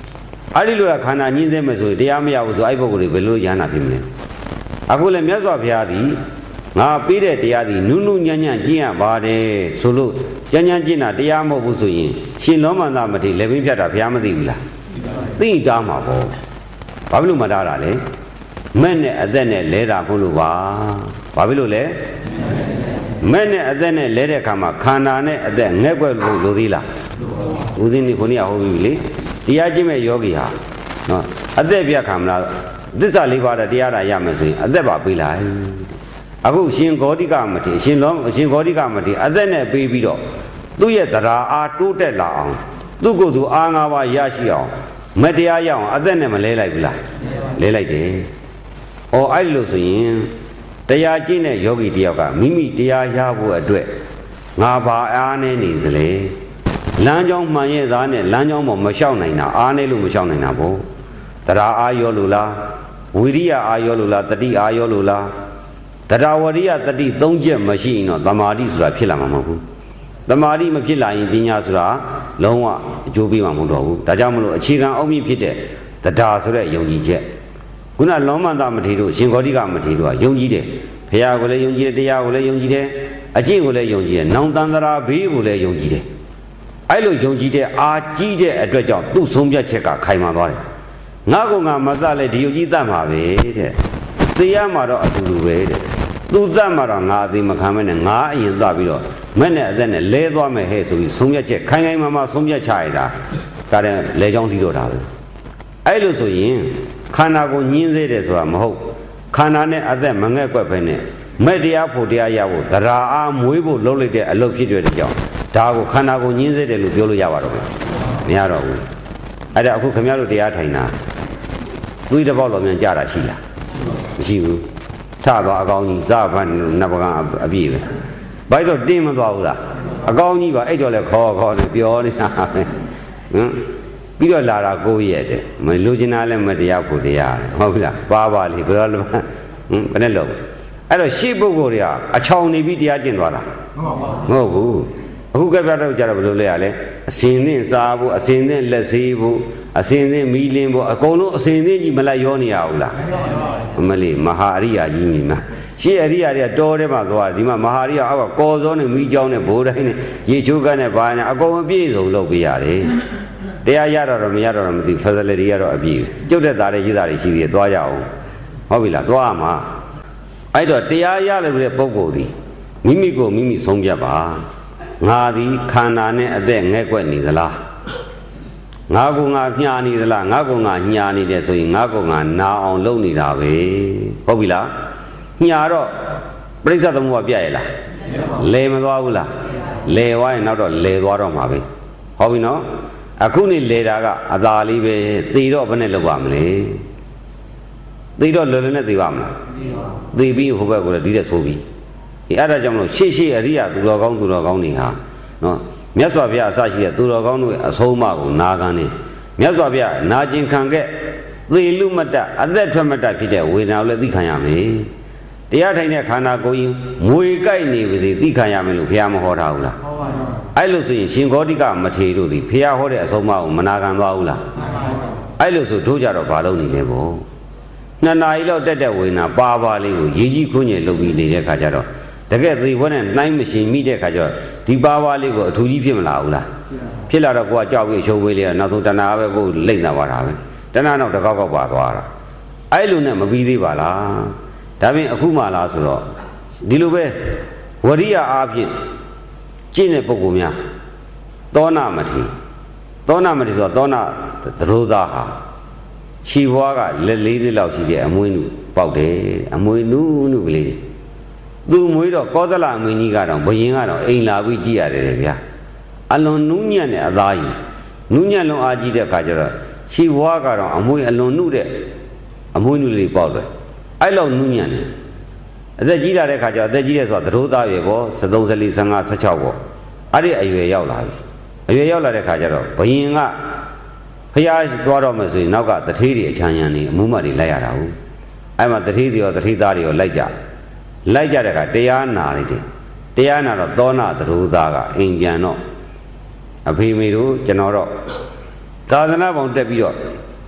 အဲ့ဒီလိုကခန္ဓာညှင်းဆဲမယ်ဆိုရင်တရားမရဘူးဆိုအဲ့ပုဂ္ဂိုလ်တွေဘယ်လိုရဟနာဖြစ်မလဲအခုလည်းမြတ်စွာဘုရားသည်ငါပေးတဲ့တရားသည်နုနုညံ့ညံ့ကျင့်ရပါတယ်ဆိုလို့ကြမ်းကြမ်းကျင့်တာတရားမဟုတ်ဘူးဆိုရင်ရှင်လောမန္တမထေရလက်ဘင်းဖြတ်တာဘုရားမသိဘူးလားသိတာမှာပေါ့ဘာဖြစ်လို့မတားတာလဲမဲ့နဲ့အသက်နဲ့လဲတာမဟုတ်လို့ပါဘာဖြစ်လို့လဲမဲ့နဲ့အသက်နဲ့လဲတဲ့အခါမှာခန္ဓာနဲ့အသက်ငဲ့ကွက်လို့လိုသေးလားဦးဇင်းဒီခုနကဟောပြီးပြီလေတရားကျင့်မဲ့ယောဂီဟာနော်အသက်ပြခံမလားသစ္စာလေးပါးတရားတာရမယ်ဆိုရင်အသက်ပါပေးလိုက်အခုရှင်ဂေါတိကမထေရရှင်ဂေါတိကမထေရအသက်နဲ့ပေးပြီးတော့သူ့ရဲ့တရားအားတိုးတက်လာအောင်သူ့ကိုယ်သူအား၅ပါးရရှိအောင်မတရားရအောင်အသက်နဲ့မလဲလိုက်ဘူးလားလဲလိုက်တယ်။အော်အဲ့လိုဆိုရင်တရားကျင့်တဲ့ယောဂီတယောက်ကမိမိတရားရဖို့အတွက်ငါဘာအားနေနေသလဲလမ်းကြောင်းမှန်ရဲ့သားနဲ့လမ်းကြောင်းပေါ်မလျှောက်နိုင်တာအားနေလို့မလျှောက်နိုင်တာပေါ့တရားအားရောလို့လားဝိရိယအားရောလို့လားတတိအားရောလို့လားတရားဝရိယတတိ၃ချက်မရှိရင်တော့သမာဓိဆိုတာဖြစ်လာမှာမဟုတ်ဘူးသမာဓိမဖြစ်လာရင်ပညာဆိုတာလုံးဝအကျိုးပေးမှာမဟုတ်တော့ဘူးဒါကြောင့်မလို့အခြေခံအုတ်မြင့်ဖြစ်တဲ့တရားဆိုတဲ့ယုံကြည်ချက်ခုနလောမန္တမထေရတို့ရှင်ဂေါတိကမထေရတို့ကယုံကြည်တယ်ဘုရားကိုလည်းယုံကြည်တယ်တရားကိုလည်းယုံကြည်တယ်အကျင့်ကိုလည်းယုံကြည်တယ်နောင်တန်တရာဘေးကိုလည်းယုံကြည်တယ်အဲ့လိုယုံကြည်တဲ့အာကြီးတဲ့အတွက်ကြောင့်သူ့ဆုံးဖြတ်ချက်ကခိုင်မာသွားတယ်ငါကငါမသလဲဒီယုံကြည်တတ်မှာပဲတဲ့သိရမှာတော့အတူတူပဲတဲ့သူတတ်မှာတော့ငါအသေးမခံမဲနဲ့ငါအရင်သပြီးတော့မဲ့နဲ့အသက်နဲ့လဲသွားမယ်ဟဲ့ဆိုပြီးဆုံးဖြတ်ချက်ခိုင်ခိုင်မာမာဆုံးဖြတ်ချရတာဒါတဲ့လဲချောင်းတီးတော့တာပဲအဲ့လိုဆိုရင်ခန္ဓာကိုညှင်းစေတယ်ဆိုတာမဟုတ်ခန္ဓာနဲ့အသက်မငဲ့ကွက်ပဲနဲ့မဲ့တရားဖို့တရားရဖို့တရားအားမွေးဖို့လုပ်လိုက်တဲ့အလုပ်ဖြစ်တဲ့ကြောင့်ဒါကိုခန္ဓာကိုညှင်းစေတယ်လို့ပြောလို့ရပါတော့မရတော့ဘူးအဲ့ဒါအခုခင်ဗျားတို့တရားထိုင်တာသွေးတစ်ပေါက်လောမြန်ကြတာရှိလားမရှိဘူးထသွားအကောင်းကြီးဇဗန်နဘကအပြည့်ပဲဘိုက်တော့တင်းမသွားဘူးလားအကောင်းကြီးပါအဲ့တော့လဲခေါ်နေပြောနေတာပဲဟမ်ပြီးတော့လာတာကိုရက်တဲ့မလူကျင်တာလည်းမတရားဖို့တရားဟုတ်ပြီလားပါလေဘယ်တော့ဘယ်နဲ့လို့အဲ့တော့ရှေ့ပုဂ္ဂိုလ်တွေကအချောင်နေပြီးတရားကျင့်သွားတာမဟုတ်ဘူးအခုကပြတော့ကြတော့ဘယ်လိုလဲရလဲအစင်သင့်စားဖို့အစင်သင့်လက်ဆေးဖို့အစင်သင့်မီးလင်းဖို့အကုန်လုံးအစင်သင့်ကြီးမလိုက်ရောနေရဘူးလားမလေးမဟာအရိယာကြီးမြင်မှာရှေ့အရိယာတွေကတော်တယ်မှာသွားဒီမှာမဟာအရိယာအောက်ကကော်စောနဲ့မီးကြောင်းနဲ့ဘိုးတိုင်းနဲ့ရေချိုးကန်းနဲ့ဘာညာအကုန်အပြည့်စုံလုပ်ပေးရတယ်တရားရတော့မရတော့မသိ facility ရတော့အပြည့်ကျုပ်တဲ့သားတဲ့ရေးသားတွေရှိသေးတယ်သွားရအောင်ဟုတ်ပြီလားသွားရမှာအဲ့တော့တရားရတဲ့ပုဂ္ဂိုလ်ဒီမိမိကိုမိမိဆုံးဖြတ်ပါငါသည်ခန္ဓာနဲ့အသက်ငဲ့ကွက်နေသလားငါကငါညာနေသလားငါကငါညာနေတယ်ဆိုရင်ငါကငါနာအောင်လုပ်နေတာပဲဟုတ်ပြီလားညာတော့ပြိဿသမုပ္ပါပြရလားလဲမသွားဘူးလားလဲသွားရင်နောက်တော့လဲသွားတော့မှာပဲဟုတ်ပြီနော်အခုနေလဲတာကအသာလေးပဲသေတော့ဘယ်နဲ့လုပ်ပါမလဲသေတော့လွယ်လွယ်နဲ့သေပါမလားသေပြီးဟိုဘက်ကိုလည်းဒီတဲ့ဆိုပြီးအဲ့ဒါကြောင့်မလို့ရှေ့အရိယာသူတော်ကောင်းတွေဟာနော်မြတ်စွာဘုရားအစရှိတဲ့သူတော်ကောင်းတို့အဆုံးအမကိုနာခံနေမြတ်စွာဘုရားနာကျင်ခံခဲ့သေလူမတ္တအသက်ထွက်မတ္တဖြစ်တဲ့ဝေဒနာကိုလည်းသိခံရမယ်တရားထိုင်တဲ့ခန္ဓာကိုယ်ကြီးငွေကြိုက်နေပါစေသိခံရမယ်လို့ဘုရားမဟောထားဘူးလားဟောပါဘူးအဲ့လိုဆိုရင်ရှင်ဂေါတိကမထေရတို့သည်ဘုရားဟောတဲ့အဆုံးအမကိုမနာခံသွားဘူးလားအဲ့လိုဆိုတို့ကြတော့ဘာလုပ်နေလဲပေါ့နှစ်နာရီလောက်တက်တဲ့ဝေဒနာပါလေးကိုရေကြီးခွညင်လုပ်ပြီးနေတဲ့ခါကျတော့တကယ်သေဘွဲနဲ့နှိုင်းမရှင်မိတဲ့ခါကျတော့ဒီပါလေးကိုအထူးကြီးဖြစ်မလာဘူးလားဖြစ်လာတော့ကိုကကြောက်ပြီးရှုံးပေးလေနောက်ဆုံးတဏှာပဲကိုလိမ့်တာပါတာပဲတဏှာတော့တကောက်ပါသွားတာအဲ့လိုနဲ့မပြီးသေးပါလားဒါပြင်အခုမှလားဆိုတော့ဒီလိုပဲဝရိယအားဖြင့်ကျင့်တဲ့ပုဂ္ဂိုလ်များသောနာမထေဆိုတော့သောနာသရိုးသားဟာခြေဘွားကလက်လေးသေးလောက်ရှိတဲ့အမွှေးနုပေါက်တယ်အမွှေးနုကလေးသူမွေးတော့ကောသလမင်းကြီးကတော့ဘယင်ကတော့အိမ်လာပြီးကြည့်ရတယ်ဗျာအလွန်နူးညံ့တဲ့အသားကြီးနူးညံ့လုံးအားကြီးတဲ့အခါကျတော့ခြေဘွားကတော့အမွှေးအလွန်နုတဲ့အမွှေးနုလေးပေါက်တယ်အဲ့လောက်နူးညံ့တယ်အသက်ကြီးလာတဲ့ခါကျတော့အသက်ကြီးတဲ့ဆိုတာသရိုးသားရွယ်ပေါ့73 74 55 16ပေါ့အဲ့ဒီအရွယ်ရောက်လာပြီအရွယ်ရောက်လာတဲ့ခါကျတော့ဘယင်ကဖျားသွားတော့မှဆိုရင်နောက်ကတထေးတွေအချမ်းရံနေအမှုမတွေလိုက်ရတာဟုတ်အဲ့မှာတထေးတွေရောတထေးသားတွေရောလိုက်ကြတဲ့အခါတရားနာလိုက်တယ်တရားနာတော့သောနာသရိုးသားကအိမ်ပြန်တော့အဖေမေတို့ကျွန်တော်တော့သာသနာ့ဘောင်တက်ပြီးတော့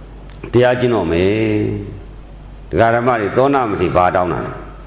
တရားကျင့်တော့မယ်တရားဓမ္မတွေသောနာမတိဘာတောင်းတာလဲ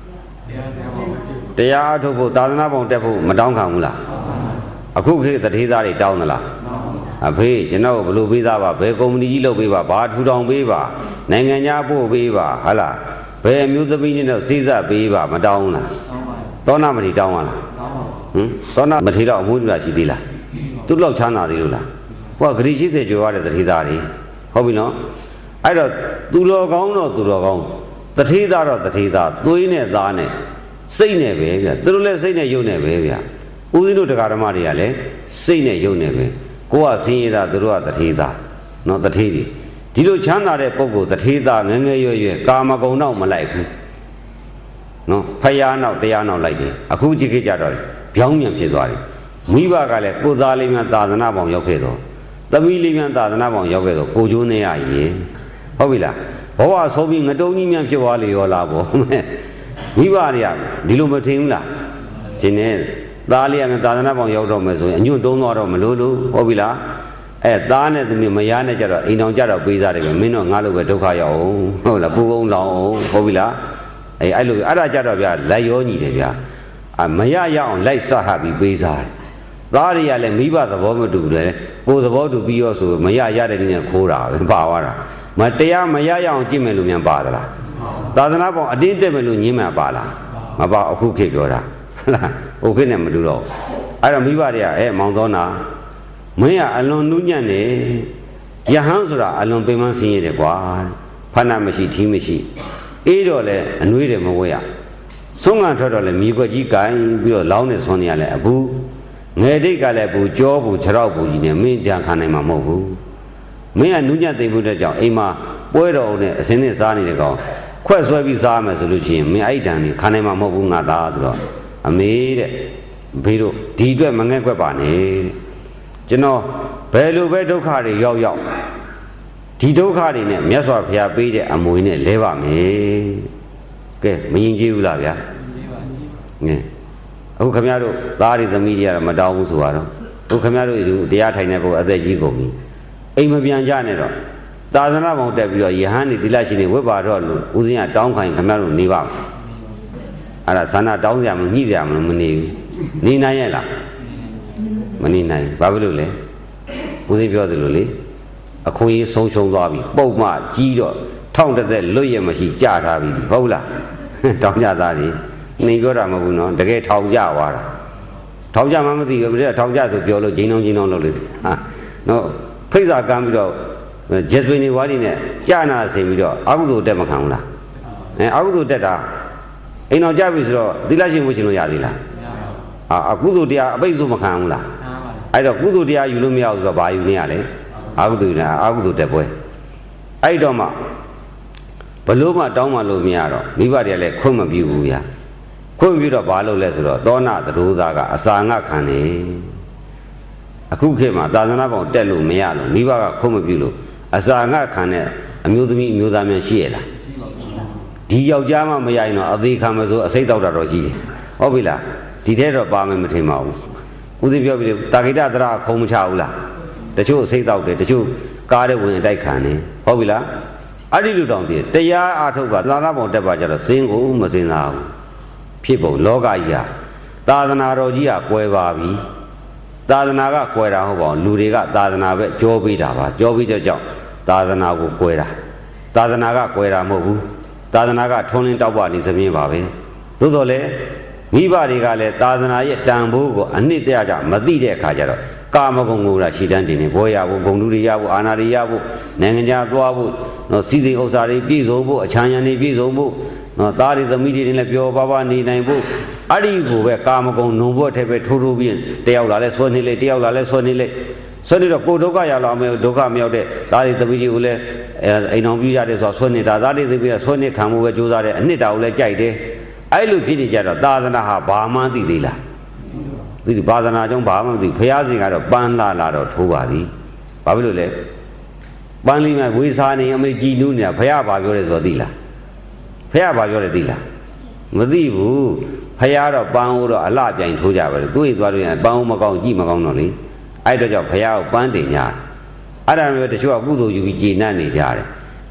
တရားအထုတ်ဖို့သာသနာပုံတက်ဖို့မတောင်းခံဘူးလားအခုခေတ်တထေးသားတွေတောင်းသလားအဖေကျွန်တော်ဘလို့ပေးသားပါဘယ်ကုမ္ပဏီကြီးလုပ်ပေးပါဘာထူထောင်ပေးပါနိုင်ငံခြားပို့ပေးပါဟာလားဘယ်အမျိုးသမီးနဲ့တော့စိစပ်ပေးပါမတောင်းဘူးလားသောနာမတိတောင်းရလားသောနာမတိတော့အမှုပြရှိသေးလားသူ့လောက်ချမ်းသာသေးလို့လားဟိုကဂရီ80ကျော်ရတဲ့တထေးသားတွေဟုတ်ပြီနော်အဲ့တော့သူတော်ကောင်းတော့သူတော်ကောင်းတထေးသားတော့တထေးသားသွေးနဲ့သားနဲ့စိတ်နဲ့ပဲဗျသူတို့လည်းစိတ်နဲ့ယုံနဲ့ပဲဗျဦးဇင်းတို့တရားဓမ္မတွေကလည်းစိတ်နဲ့ယုံနဲ့ပဲကိုကဆင်းရဲသားသူတို့ကတထေးသားနော်တထေးတွေဒီလိုချမ်းသာတဲ့ပုဂ္ဂိုလ်တထေးသားငယ်ငယ်ရွယ်ရွယ်ကာမဂုဏ်တော့မလိုက်ဘူးနော်ဖယားနောက်တရားနောက်လိုက်တယ်အခုကြည့်ခဲ့ကြတော့ပြောင်းပြန်ဖြစ်သွားတယ်မိဘကလည်းကိုသားလေးများသာသနာပေါင်းရောက်ခဲ့တော့သမီးလေးများသာသနာပေါင်းရောက်ခဲ့တော့ကိုကျိုးနေရရင်ဟုတ်ပြီလားဘဝဆုံးပြီးငတုံးကြီးများဖြစ်သွားလေရောလားပေါ့မိဘတွေကဒီလိုမထင်ဘူးလားရှင်နဲ့သားလေးကသာသနာပေါင်းရောက်တော့မယ်ဆိုရင်အညွန့်တုံးသွားတော့မလို့လို့ဟုတ်ပြီလားသားနဲ့သမီးမယားနဲ့ကြတော့အိမ်တော်ကြတော့ပေးစားတယ်ပဲမင်းတို့ငါလိုပဲဒုက္ခရောက်အောင်ဟုတ်လားပူကုန်းလောင်အောင်ဟုတ်ပြီလားအဲ့လိုအဲ့ဒါကြတော့ဗျာလက်ရောညီတယ်ဗျာမရရအောင်လိုက်စဟပြီးပေးစားတယ်သားတွေကလည်းမိဘသဘောမတူဘူးလေကိုယ်သဘောတူပြီးရောဆိုမရရတဲ့နည်းနဲ့ခိုးတာပဲပါသွားတာမတရားမရရအောင်ကြည့်မယ်လို့မြန်ပါသလားသာသနာ့ဘောင်အတင်းတက်မယ်လို့ညင်းမှပါလားမပါအခုခေတ်ပြောတာဟုတ်လားဟိုခေတ်နဲ့မတူတော့အဲ့တော့မိဘတွေကမောင်သောနာမင်းကအလွန်နူးညံ့နေယဟန်ဆိုတာအလွန်ပင်ပန်းဆင်းရဲတယ်ကွာဖဏမရှိထီးမရှိအေးတော့လဲအနွေးတယ်မဝဲရဆုံးငံထွက်တော့လဲမြေခွက်ကြီးကင်ပြီးတော့လောင်းနေဆွမ်းနေရလဲအဘူးငယ်တိတ်ကလည်းဘူးကြောဘူးခြေထောက်ဘူးကြီးနဲ့မင်းတန်ခံနိုင်မှာမဟုတ်ဘူးမင်းကနူးညံ့သိမ့်မှုတဲ့ကြောင့်အိမ်မှာပွဲတော်နဲ့အစင်းနဲ့စားနေတဲ့ကောင်ခွက်ဆွဲပြီးစားမယ်ဆိုလို့ရှိရင်မင်းအဲ့တန်ကြီးခံနိုင်မှာမဟုတ်ဘူးငါသားဆိုတော့အမေတဲ့ဘေးတို့ဒီအတွက်မငဲ့ကွက်ပါနဲ့ကျွန်တော်ဘယ်လိုပဲဒုက္ခတွေရောက်ရောက်ဒီဒုက္ခတွေနဲ့မြတ်စွာဘုရားပေးတဲ့အမွေနဲ့လဲပါမယ်ကဲမရင်ကြည့်ဘူးလားဗျာငဲအခုခမရတို့သားတွေသမီးတွေကတော့မတောင်းဘူးဆိုတော့အခုခမရတို့တရားထိုင်တဲ့ပုဂ္ဂိုလ်အသက်ကြီးကုန်ပြီအိမ်မပြန်ကြနဲ့တော့သာသနာ့ဘောင်တက်ပြီးတော့ယဟန်နေသီလရှင်နေဝိပါတော့လို့ဦးဇင်းကတောင်းခိုင်းခမရတို့နေပါမယ်အဲ့ဒါဇာနာတောင်းစရာမညှိစရာမလိုမနေဘူးနေနိုင်ရဲ့လားမနေနိုင်ဘာဖြစ်လို့လဲဦးဇင်းပြောသလိုလေအခွင့်အရေးဆုံးရှုံးသွားပြီပုတ်မှကြီးတော့ထောင်တက်တဲ့လွတ်ရမရှိကြထားပြီဟုတ်လားတောင်းကြသားတွေနေပြောတာမဟုတ်ဘူးနော်တကယ်ထောင်ကြသွားတာထောင်ကြမှမသိဘူးဗျာထောင်ကြဆိုပြောလို့ဂျင်းအောင်လုပ်လို့ဟာနော်ဖိတ်စာကမ်းပြီးတော့ဂျက်စပင်နေဝါးဒီနဲ့ကြာနာဆင်ပြီးတော့အကုသိုလ်တက်မခံဘူးလားအကုသိုလ်တက်တာအိမ်တော်ကြပြီဆိုတော့သီလရှင်ဝှရှင်လို့ရသေးလားအကုသိုလ်တရားအပိတ်ဆိုမခံဘူးလားအဲ့တော့ကုသိုလ်တရားယူလို့မရဘူးဆိုတော့ဘာယူနေရလဲအကုသိုလ်တက်ပွဲအဲ့တော့မှဘလို့မှတောင်းမှလို့မရတော့မိဘတွေကလည်းခွင့်မပြုဘူးဗျာခွင့်ပြုတော့ဘာလုပ်လဲဆိုတော့သောနာသဒိုးသားကအစာငတ်ခံနေအခုခေတ်မှာသာသနာ့ဘောင်တက်လို့မရလို့မိဘကခွင့်မပြုလို့အစာငတ်ခံတဲ့အမျိုးသမီးအမျိုးသားများရှိရလားဒီယောက်ျားမှမရရင်တော့အသေးခံမဆိုအစိတ်တောက်တာတော့ရှိတယ်ဟုတ်ပြီလားဒီထဲတော့ပါမယ်မထင်ပါဘူးဦးစီးပြောပြီးတာဂိတသရခုံမချဘူးလားတချို့အစိတ်တောက်တယ်တချို့ကားတဲ့ဝင်အတိုက်ခံနေဟုတ်ပြီလားအဲ့ဒီလိုတောင်တည်းတရားအားထုတ်ပါသာသနာ့ဘောင်တက်ပါကြတော့စင်းကိုမစင်စားဘူးဖြစ်ပုံလောကကြီးဟာသာသနာတော်ကြီးကကွဲပါပြီသာသနာကကွဲတာဟုတ်ပါဘူးလူတွေကသာသနာပဲကြောပေးတာပါကြောပေးတဲ့ကြောင့်သာသနာကိုကွဲတာသာသနာကကွဲတာမဟုတ်ဘူးသာသနာကထွန်းလင်းတောက်ပနေစမြင်ပါပဲသို့တော်လည်းမိဘတွေကလည်းသာသနာရဲ့တန်ဖိုးကိုအနှစ်တရကြမသိတဲ့အခါကျတော့ကာမဂုဏ်ကိုရှည်တန်းတင်နေဘောရဖို့ဂုဏ်လူတွေရဖို့အာနာတွေရဖို့နိုင်ငံခြားသွားဖို့နော်စီစဉ်ဥစ္စာတွေပြည့်စုံဖို့အချမ်းရံတွေပြည့်စုံဖို့နော်သားတွေသမီးတွေလည်းပျော်ပါပါနေနိုင်ဖို့အဲ့ဒီကိုပဲကာမဂုဏ်နှုံဖို့အထက်ပဲထိုးထိုးပြီးတယောက်လာလဲဆွနေလေတယောက်လာလဲဆွနေလေဆွနေတော့ကိုဒုက္ခရောက်လာမယ်ဒုက္ခမရောက်တဲ့သားတွေသမီးတွေကိုလည်းအိမ်အောင်ပြရတဲ့ဆိုဆွနေတာသားတွေသမီးကဆွနေခံမှုပဲကြိုးစားတယ်အနှစ်တာကိုလည်းကြိုက်တယ်အဲ့လိုဖြစ်နေကြတော့သာသနာဟာဘာမှသိသေးလားသိဘာသာနာကြောင့်ဘာမှမသိဘုရားရှင်ကတော့ပန်းလာတော့ထိုးပါသည်ဘာဖြစ်လို့လဲပန်းလေးမှဝေစာနေအမေကြီးနူးနေတာဘုရားဘာပြောလဲဆိုတော့သိလားဘုရားဘာပြောလဲသိလားမသိဘူးဘုရားတော့ပန်းဦးတော့အလှပြိုင်ထိုးကြပါလေသူ့ရဲ့သွားလို့ရင်ပန်းဦးမကောင်းကြည့်မကောင်းတော့လေအဲ့တော့ကြောင့်ဘုရားကိုပန်းတင်ညာအဲ့ဒါမျိုးတချို့ကကုသိုလ်ယူပြီးကျေနပ်နေကြတယ်ဘ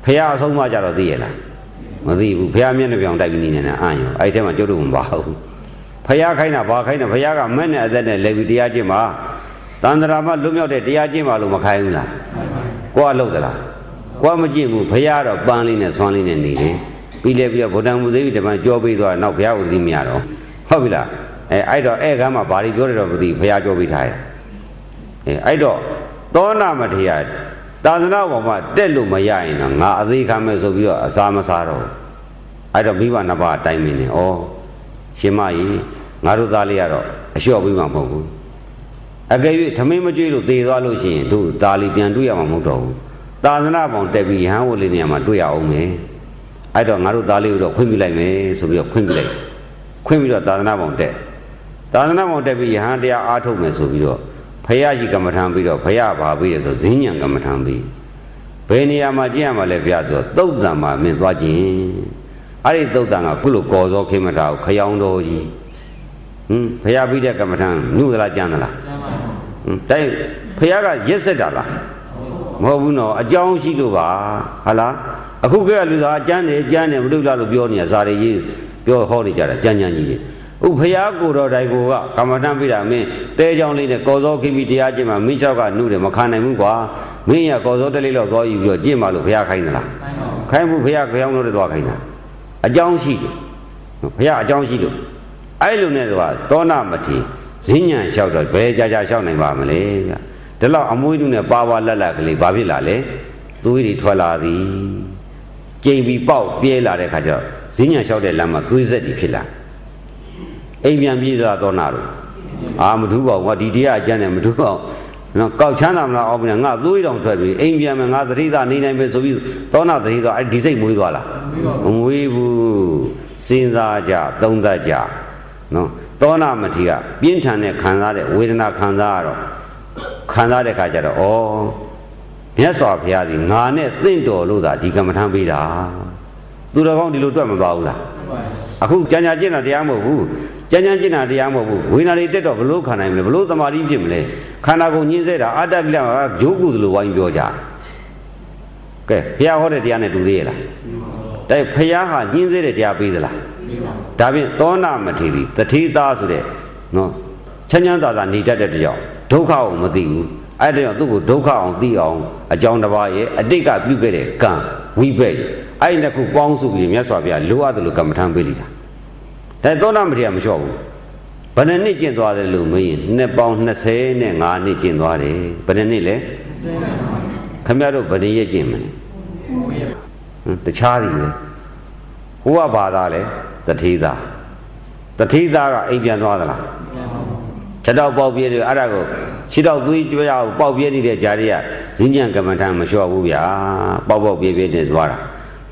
ဖះအဆုံးမကြတော့သိရလားမသိဘူးဖះမျက်နှာပြောင်တိုက်ပြီးနေနေအာရုံအဲ့ထဲမှာကျုပ်တို့မပါဘူးဖះခိုင်းတာဘာခိုင်းတာဖះကမဲ့နဲ့အသက်နဲ့လက်ပြီးတရားကျင့်ပါတန်ត្រာမလွတ်မြောက်တဲ့တရားကျင့်ပါလို့မခိုင်းဘူးလားကိုကလှုပ်သလားကိုကမကျင့်ဘူးဖះတော့ပန်းလေးနဲ့ဆွမ်းလေးနဲ့နေတယ်ပြီးလဲပြီးတော့ဗုဒ္ဓံမူသေးပြီတမန်ကြောပေးသွားနောက်ဘုရားဥဒတိမရတော့ဟုတ်ပြီလားအဲ့တော့အဲ့ကမ်းမှာဘာတွေပြောတယ်တော့မသိဘုရားကြောပေးထားရအဲ့တော့သောနာမထေရသာသနာပေါ်မှာတက်လို့မရရင်တော့ငါအသေးခံမဲ့ဆိုပြီးတော့အစာမစားတော့အဲ့တော့မိဘနှစ်ပါးအတိုင်းမင်းနေဩရှင်မကြီးငါတို့သားလေးကတော့အလျှော့ပြီးမှမဟုတ်ဘူးအကယ်၍ထမင်းမကြွေးလို့သေသွားလို့ရှိရင်တို့သားလေးပြန်တွေ့ရမှာမဟုတ်တော့ဘူးသာသနာပေါ်တက်ပြီးရဟန်းဝတ်လေးနေရာမှာတွေ့ရအောင်မယ်အဲ့တော့ငါတို့သားလေးကိုတော့ခွင့်ပြုလိုက်မယ်ဆိုပြီးတော့ခွင့်ပြုလိုက်ခွင့်ပြီးတော့သာသနာပေါ်တက်သာသနာပေါ်တက်ပြီးယဟန်တရားအားထုတ်မယ်ဆိုပြီးတော့ဖရာကြီးကမ္မထံပြီးတော့ဖရာဘာပြီးရဆိုဇင်းညံကမ္မထံပြီးဘယ်နေရာမှာကျင့်ရမှာလဲပြဆိုသုတ်တံမှာမင်းသွားခြင်းအဲ့ဒီသုတ်တံကခုလိုကော်စောခေမထာကိုခယောင်းတော်ကြီးဖရာပြီးတဲ့ကမ္မထံညုသလားကြမ်းသလားတိုင်းဖရာကရက်စက်တာလားမဟုတ်ဘူးနော်အကြောင်းရှိလို့ပါဟာလားအခုကလူသားကျမ်းတယ်မလို့လားလို့ပြောနေရဇာတိကြီးပြောဟောနေကြတာကြမ်းကြီးတွေဥဖျားကိုတော်တိုင်ကိုကကမ္မထံပြတာမင်းတဲကြောင်လေးနဲ့ကော်စောခိမိတရားကျင့်မှာမင်းလျှောက်ကနှုတ်တယ်မခံနိုင်ဘူးကွာမင်းရကော်စောတလေးလောက်သွားယူပြီးတော့ကျင့်ပါလို့ဘုရားခိုင်းသလားခိုင်းဘူးဘုရားကြောင်လို့သွားခိုင်းတာအကြောင်းရှိတယ်ဘုရားအကြောင်းရှိလို့အဲ့လိုနဲ့တော့သောနာမထေဇင်းညံလျှောက်တော့ဘယ်ကြာလျှောက်နိုင်ပါမလဲဗျဒီလောက်အမွှေးနုနဲ့ပါလတ်ကလေးဘာဖြစ်လာလဲသွေးတွေထွက်လာသည်ကျိန်ပြီးပေါက်ပြဲလာတဲ့ခါကျတော့ဇင်းညံလျှောက်တဲ့လမ်းမှာသွေးဆက်တွေဖြစ်လာအိမ်ပြန်ပြေးသွားသောနာတို့အာမထူးပါဘူးငါဒီတရားအကျမ်းနဲ့မထူးပါဘူးနော်ကောက်ချမ်းသာမလားအောင်ပြန်ငါသွေးတောင်ထွက်ပြီးအိမ်ပြန်မယ်ငါသတိသာနေနိုင်ပဲဆိုပြီးသောနာသတိသာအဲ့ဒီစိတ်မွေးသွားလားမမွေးဘူးစဉ်းစားကြသုံးသပ်ကြနော်သောနာမထေရပြင်းထန်တဲ့ခံစားတဲ့ဝေဒနာခံစားရတော့ခံစားတဲ့ခါကျတော့ဩမြတ်စွာဘုရားသည်ငါနဲ့သင့်တော်လို့သာဒီကမ္မထံပေးတာသူတော်ကောင်းဒီလိုတွက်မသွားဘူးလားအခုကြံကြကျင့်တာတရားမဟုတ်ဘူးကြံကျင့်တာတရားမဟုတ်ဘူးဝေဒနာတွေတက်တော့ဘလို့ခံနိုင်မလဲဘလို့သမာဓိဖြစ်မလဲခန္ဓာကိုယ်ညှင်းဆဲတာအတ္တကိလကဂျိုးကုသလိုဝိုင်းပြောကြကဲဘုရားဟောတဲ့တရားနဲ့တူသေးရဲ့လားဒါဘုရားဟာညှင်းဆဲတဲ့တရားပေးသလားဒါဖြင့်သောနာမထေရတတိသားဆိုတဲ့နော်ချမ်းချမ်းသာသာနေတတ်တဲ့တယောက်ဒုက္ခကိုမသိဘူးအဲ့ဒါကြောင့်သူ့ကိုဒုက္ခအောင်သိအောင်အကြောင်းတစ်ပါးရဲ့အတိတ်ကပြုခဲ့တဲ့ကံဝိဘက်ရဲ့အဲ့ဒီနှစ်ခုပေါင်းစုပြီးမြတ်စွာဘုရားလိုအပ်တယ်လို့ကမ္မထံပေးလိုက်တာဒါသောနာမထေရမလျှော့ဘူးဘယ်နှစ်ကျင့်သွားတယ်လို့မေးရင်နှစ်ပေါင်း25နှစ်ကျင့်သွားတယ်ဘယ်နှစ်လဲခင်ဗျားတို့ဘယ်နှစ်ရက်ကျင့်မလဲတခြားသည်လေဟိုကဘာသာလဲတတိသားကအိမ်ပြန်သွားသလားခြေတော့ပေါက်ပြဲတယ်အဲ့ဒါကိုခြေတော့သွေးကြွရအောင်ပေါက်ပြဲနေတဲ့ဂျာရီကဇင်းညံကမ္မထံမလျှော့ဘူးဗျာပေါက်ပြဲနေသွားတာ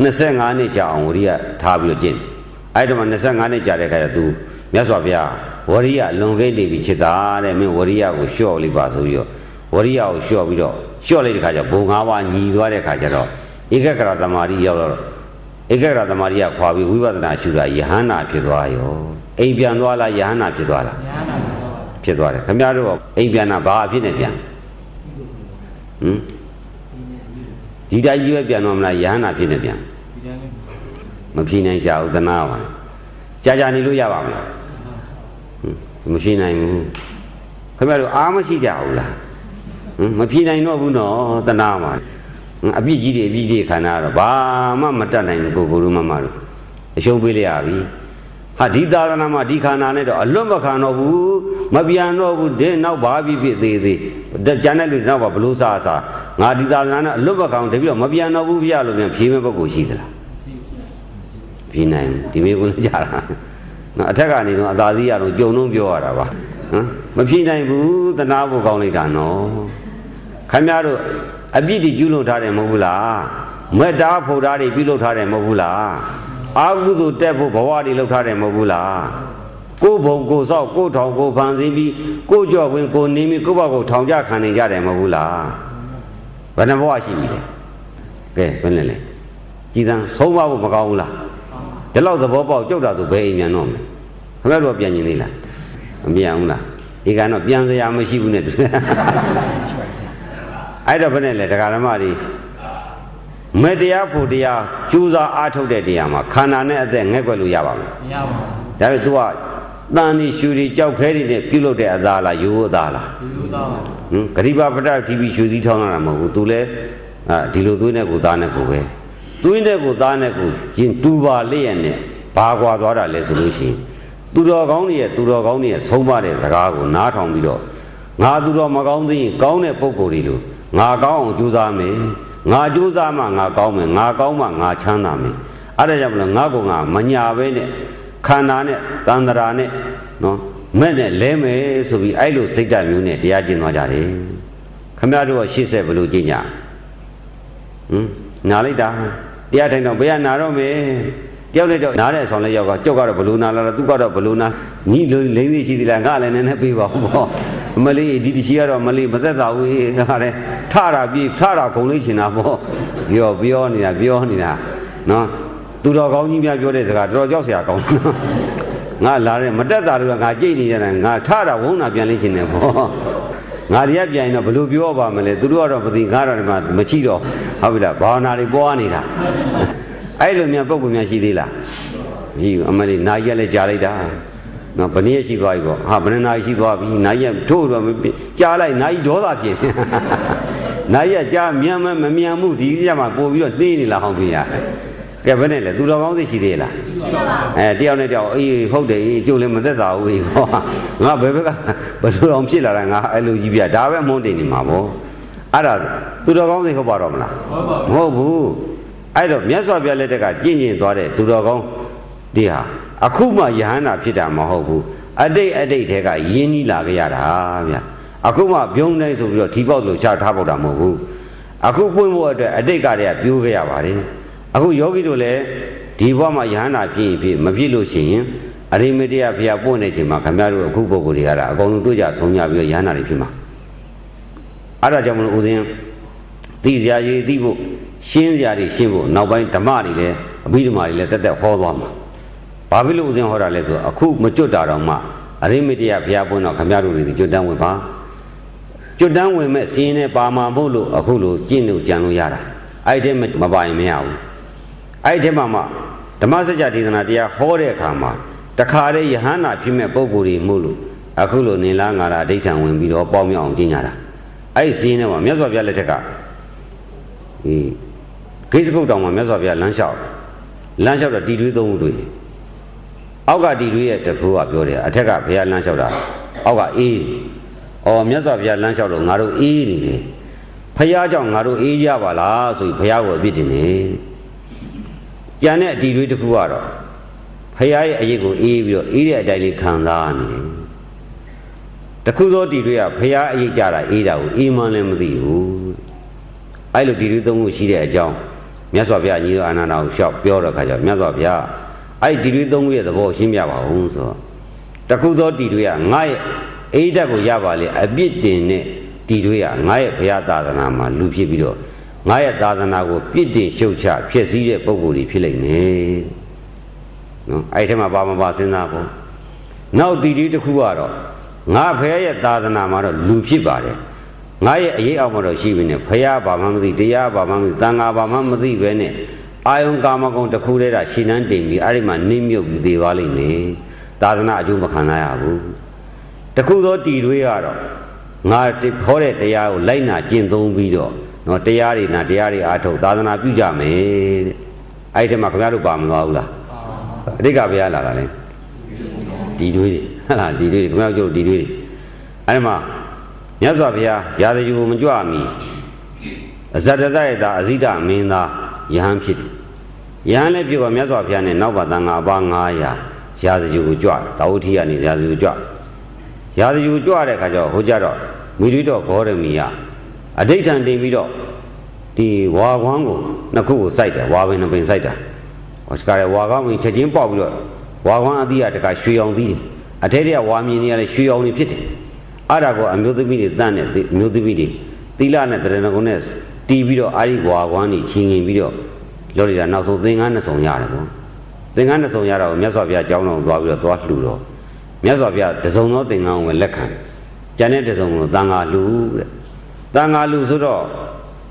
25နှစ်ကြာအောင်ဝရိယထားပြီးတော့ကျင့်အဲ့ဒီမှာ25နှစ်ကြာတဲ့ခါကျသူမြတ်စွာဘုရားဝရိယလွန်ခဲ့နေပြီဖြစ်တာတဲ့မင်းဝရိယကိုလျှော့လိုက်ပါဆိုပြီးတော့ဝရိယကိုလျှော့ပြီးတော့လျှော့လိုက်တဲ့ခါကျဘုံ၅ပါးညီသွားတဲ့ခါကျတော့ဧကဂရသမารိရောက်တော့ဧကဂရသမารိကခွာပြီးဝိပဿနာရှုတာယဟန္တာဖြစ်သွားရောအိမ်ပြန်သွားလားယဟန္တာဖြစ်သွားလားဖြစ်သွားတယ်ခင်ဗျားတို့အိမ်ပြန်တာဘာအဖြစ်နဲ့ပြန်ဒီတိုင်းကြီးပဲပြန်တော့မလားယဟန္တာဖြစ်နေပြန်မဖြေနိုင်ရှာဘူးသနာပါကြာနေလို့ရပါမလားမဖြေနိုင်ဘူးခင်ဗျားတို့အားမရှိကြဘူးလားမဖြေနိုင်တော့ဘူးနော်သနာပါအပြစ်ကြီးတွေခန္ဓာတော့ဘာမှမတတ်နိုင်ဘူးကိုယ်တို့မမတို့အရှုံးပေးလိုက်ရပြီဟာဒီသာသနာမှာဒီခန္ဓာနဲ့တော့အလွတ်မခံတော့ဘူးမပြန်တော့ဘူးဒီနောက်ဘာဖြစ်သေးကျန်တဲ့လူနောက်ဘာဘလို့စားငါဒီသာသနာနဲ့အလွတ်မခံတပြီးတော့မပြန်တော့ဘူးပြလို့ပြန်ဖြေမဲ့ပုဂ္ဂိုလ်ရှိသလားဖြေနိုင်ဒီမေကုန်းကြတာနော်အထက်ကနေတော့အသာစီးရတော့ကြုံတော့ပြောရတာပါမဖြေနိုင်ဘူးသနာဖို့ကောင်းလိုက်တာနော်ခင်ဗျားတို့အပြစ်တွေကျူးလွန်ထားတယ်မဟုတ်ဘူးလားမေတ္တာဖို့ဓာတ်တွေပြုလုပ်ထားတယ်မဟုတ်ဘူးလားအာဟုသူတက်ဖို့ဘဝတွေလောက်ထားတယ်မဟုတ်ဘူးလားကိုယ်ဘုံကိုယ်ဆောက်ကိုယ်ထောင်ကိုယ်ဖန်ဆင်းပြီးကိုယ်ကြော့ဝင်ကိုယ်နေပြီးကိုယ့်ဘဝကိုထောင်ကြခံနေကြတယ်မဟုတ်ဘူးလားဘယ်နှဘဝရှိပြီလဲကဲဘယ်နဲ့လဲကြည်သန်းဆုံးမဖို့မကောင်းဘူးလားဒီလောက်သဘောပေါက်ကြောက်တာဆိုဘယ်အိမ်ပြန်တော့မလဲခင်ဗျားတို့ပြန်ကျင်သေးလားမပြန်ဘူးလားဒီကတော့ပြန်စရာမရှိဘူးနဲ့အဲ့တော့ဘယ်နဲ့လဲဒကာဓမ္မတွေမဲ့တရားဖို့တရားကျူးစာအားထုတ်တဲ့တရားမှာခန္ဓာနဲ့အသက်ငဲ့ကွက်လို့ရပါမလားမရပါဘူးဒါပေမဲ့ तू ကတန်ဒီရှူဒီကြောက်ခဲတွေနဲ့ပြုတ်လို့တဲ့အသားလားရိုးအသားလားရိုးသားပါဂရိပါပတ္တတီဗီရှူစည်းထောင်းလာတာမဟုတ်ဘူး तू လည်းဒီလိုသွေးနဲ့ကိုသားနဲ့ကိုပဲသွေးနဲ့ကိုသားနဲ့ကိုရင်တူပါလျက်နဲ့ဘာကွာသွားတာလဲဆိုလို့ရှိရင်သူတော်ကောင်းတွေရဲ့ဆုံးမတဲ့စကားကိုနားထောင်ပြီးတော့ငါသူတော်မကောင်းသေးရင်ကောင်းတဲ့ပုံကိုယ်တွေလို့ငါကောင်းအောင်ကြိုးစားမယ်ငါကြိုးစားမှငါကောင်းမယ်ငါကောင်းမှငါချမ်းသာမယ်အဲ့ဒါကြောင့်မလို့ငါကမညာပဲနဲ့ခန္ဓာနဲ့တန်ត្រာနဲ့နော်မဲ့နဲ့လဲမယ်ဆိုပြီးအဲ့လိုစိတ်ဓာတ်မျိုးနဲ့တရားကျင့်သွားကြတယ်ခမရတို့ကရှေ့ဆက်ဘလို့ကျင့်ကြနာလိုက်တာတရားထိုင်တော့ဘယ်ကနာတော့မယ်တယောက်နဲ့တော့နားတဲ့အဆောင်လေးယောက်ကကြောက်ကတော့ဘလို့နာလာတော့သူကတော့ဘလို့နာညီလိမ့်သိရှိသေးလားငါလည်းနည်းနည်းပေးပါဦးပေါ့အမလေးဒီတချီကတော့မလေးမသက်သာဘူးငါလည်းထတာပြေးထတာခုံလေးချင်တာပေါ့ပြောနေတာနော်သူတော်ကောင်းကြီးများပြောတဲ့စကားတော်တော်ကြောက်စရာကောင်းတယ်ငါလာတယ်မတက်တာလို့ငါကြိတ်နေကြတယ်ငါထတာဝုန်းတာပြန်လေးချင်တယ်ပေါ့ငါတရားပြန်ရင်တော့ဘလို့ပြောပါမလဲသူတို့ကတော့မသိငါတော့ဒီမှာမချိတော့ဟုတ်ပြီလားဘာဝနာတွေပွားနေတာအဲ့လိုများပုံပုံများရှိသေးလားမရှိဘူးအမလေးနာကြီးကလည်းကြားလိုက်တာနော်ဘယ်နည်းရှိသွားပြီပေါ့ဟာဘယ်နှနာရှိသွားပြီနာကြီးကထို့တော့ကြားလိုက်နာကြီးဒေါသဖြစ်နာကြီးကကြားမြန်မမြန်မှုဒီကြမှာပို့ပြီးတော့နှေးနေလားဟောင်းပြရကဲဘယ်နဲ့လဲသူတော်ကောင်းစိတ်ရှိသေးလားရှိပါပါတယောက်နဲ့တယောက်အေးဟုတ်တယ်ကျုပ်လည်းမသက်သာဘူးဟောငါဘယ်ဘက်ကဘယ်လိုအောင်ဖြစ်လာတာငါအဲ့လိုကြီးပြဒါပဲမုန်းတိမ်နေမှာပေါ့အဲ့ဒါသူတော်ကောင်းစိတ်ဟုတ်ပါတော့မလားမဟုတ်ဘူးအဲ့တော့မြတ်စွာဘုရားလက်ထက်ကကျင့်ကျင်သွားတဲ့သူတော်ကောင်းဒီဟာအခုမှယဟန္တာဖြစ်တာမဟုတ်ဘူးအတိတ်ထဲကယဉ်နီးလာကြရတာဗျအခုမှပြုံးနေဆိုပြီးတော့ထီပေါက်လို့ရှားထားပေါက်တာမဟုတ်ဘူးအခုပွင့်ဖို့အတွက်အတိတ်ကတည်းကပြိုးခဲ့ရပါတယ်အခုယောဂီတို့လည်းဒီဘဝမှာယဟန္တာဖြစ်မဖြစ်လို့ရှိရင်အရိမတ္တယဘုရားပွင့်နေချိန်မှာခင်ဗျားတို့အခုပုဂ္ဂိုလ်တွေကတော့အကုန်လုံးတွေ့ကြဆုံးကြပြီးတော့ယဟန္တာတွေဖြစ်မှာအဲ့ဒါကြောင့်မလို့ဦးဇင်းသိစရာကြီးသိဖို့ရှင်းစရာတွေရှင်းဖို့နောက်ပိုင်းဓမ္မတွေလည်းအဘိဓမ္မာတွေလည်းတက်ဟောသွားမှာဘာဖြစ်လို့ဦးဇင်းဟောတာလဲဆိုအခုမကျွတ်တာတော့မှအရိမတ္တယဘုရားပွင့်တော့ခင်ဗျားတို့တွေကျွတ်တန်းဝင်ပါကျွတ်တန်းဝင်မဲ့စီးနေပါမှာဖို့လို့အခုလိုကျင့်လို့ကြံလို့ရတာအဲ့ဒီမပါရင်မရဘူးအဲ့ဒီမှာမှဓမ္မစကြာဒေသနာတရားဟောတဲ့အခါမှာတခါတည်းယဟန္တာဖြစ်မဲ့ပုံကိုယ်တွေမို့လို့အခုလိုနေလားငါလားအဋ္ဌံဝင်ပြီးတော့ပေါင်းမြောက်အောင်ကျင့်ကြတာအဲ့ဒီစီးနေမှာမြတ်စွာဘုရားလက်ထက်ကဂိစကုတ်တောင်မှာမြတ်စွာဘုရားလမ်းလျှောက်တော့တီတွေးသုံးခုတွေ့အောက်ကတီတွေးရဲ့တဖိုးကပြောတယ်အထက်ကဘုရားလမ်းလျှောက်တာအောက်ကအေးမြတ်စွာဘုရားလမ်းလျှောက်တော့ငါတို့အေးနေတယ်ဘုရားကြောင့်ငါတို့အေးကြပါလားဆိုပြီးဘုရားကိုအပြစ်တင်တယ်ကြံတဲ့အတီတွေးတစ်ခုကတော့ဘုရားရဲ့အရေးကိုအေးပြီးတော့အေးတဲ့အတိုင်းလေးခံစားနေတယ်တခုသောတီတွေကဘုရားအရေးကြတာအေးတာကိုအေးမှန်းလည်းမသိဘူးအဲ့လိုတီတွေးသုံးခုရှိတဲ့အကြောင်းမြတ်စွာဘုရားညီတော်အာနန္ဒာကိုလျှောက်ပြောတော့ခါကျမြတ်စွာဘုရားအဲ့ဒီတီတွေးသုံးခုရဲ့သဘောရှင်းပြပါဦးဆိုတော့တခုသောတီတွေကငါရဲ့အေးဓာတ်ကိုရပါလေအပြစ်တင်တဲ့တီတွေကငါရဲ့ဘုရားသာသနာမှာလူဖြစ်ပြီးတော့ငါရဲ့သာသနာကိုပြစ်တင်ရှုတ်ချဖျက်ဆီးတဲ့ပုံကိုယ်တွေဖြစ်လိမ့်မယ်နော်အဲ့ဒီမှာပါမပါစဉ်းစားဖို့နောက်တီတွေတစ်ခုကတော့ငါဘုရားရဲ့သာသနာမှာတော့လူဖြစ်ပါတယ်ငါရဲ့အရေးအောက်မှာတော့ရှိပြီနဲ့ဘုရားဘာမှမသိတရားဘာမှမသိသံဃာဘာမှမသိပဲနဲ့အာယုံကာမဂုဏ်တစ်ခုတည်းကရှင်းနှန်းတင်ပြီးအဲ့ဒီမှာနင်းမြုပ်ပြီးသေးသွားလိမ့်မယ်သာသနာအကျိုးမခံရဘူးတခုသောတီတွေကတော့ငါဟောတဲ့တရားကိုလိုက်နာကျင့်သုံးပြီးတော့နော်တရားတွေအားထုတ်သာသနာပြုကြမယ်တဲ့အဲ့ဒီမှာခင်ဗျားတို့ပါမသွားဘူးလားအတိတ်ကဘုရားလာတာလေဒီတွေးဟုတ်လားဒီတွေးခင်ဗျားတို့ဒီတွေးအဲ့ဒီမှာမြတ်စွာဘုရားရာဇယူကိုမကြွမီအဇတတရဲ့သားအဇိတမင်းသားယဟန်ဖြစ်တယ်ယဟန်လည်းဖြစ်တော့မြတ်စွာဘုရားနဲ့နောက်ပါသံဃာအပါ900ရာဇယူကိုကြွတာဝဋ္ဌိကနေရာဇယူကြွရာဇယူကြွတဲ့အခါကျတော့ဟိုကြတော့မိရိတော်ဂေါရမီကအဋ္ဌံတင်ပြီးတော့ဒီဝါကွမ်းကိုနှစ်ခုကိုစိုက်တယ်ဝါပင်နှစ်ပင်စိုက်တာဟောကလည်းဝါကွမ်းဝင်ချက်ချင်းပေါက်ပြီးတော့ဝါကွမ်းအသီးကတခါရွှေအောင်သီးတယ်အထဲတည်းကဝါမြင်နေရလဲရွှေအောင်နေဖြစ်တယ်အဲ့ဒါကိုအမျိုးသမီးတွေတန်းနဲ့အမျိုးသမီးတွေသီလနဲ့တရဏဂုံနဲ့တီးပြီးတော့အာရိဝါကွမ်းကြီးချင်းငင်ပြီးတော့လောလိုက်တာနောက်ဆုံးသင်္ကန်းနှစ်စုံရတယ်ပေါ့သင်္ကန်းနှစ်စုံရတော့မြတ်စွာဘုရားကျောင်းတော်သွားပြီးတော့သွားလှူတော့မြတ်စွာဘုရားတစုံသောသင်္ကန်းကိုလက်ခံကျန်တဲ့တစုံကိုတန်ဃာလှူတဲ့တန်ဃာလှူဆိုတော့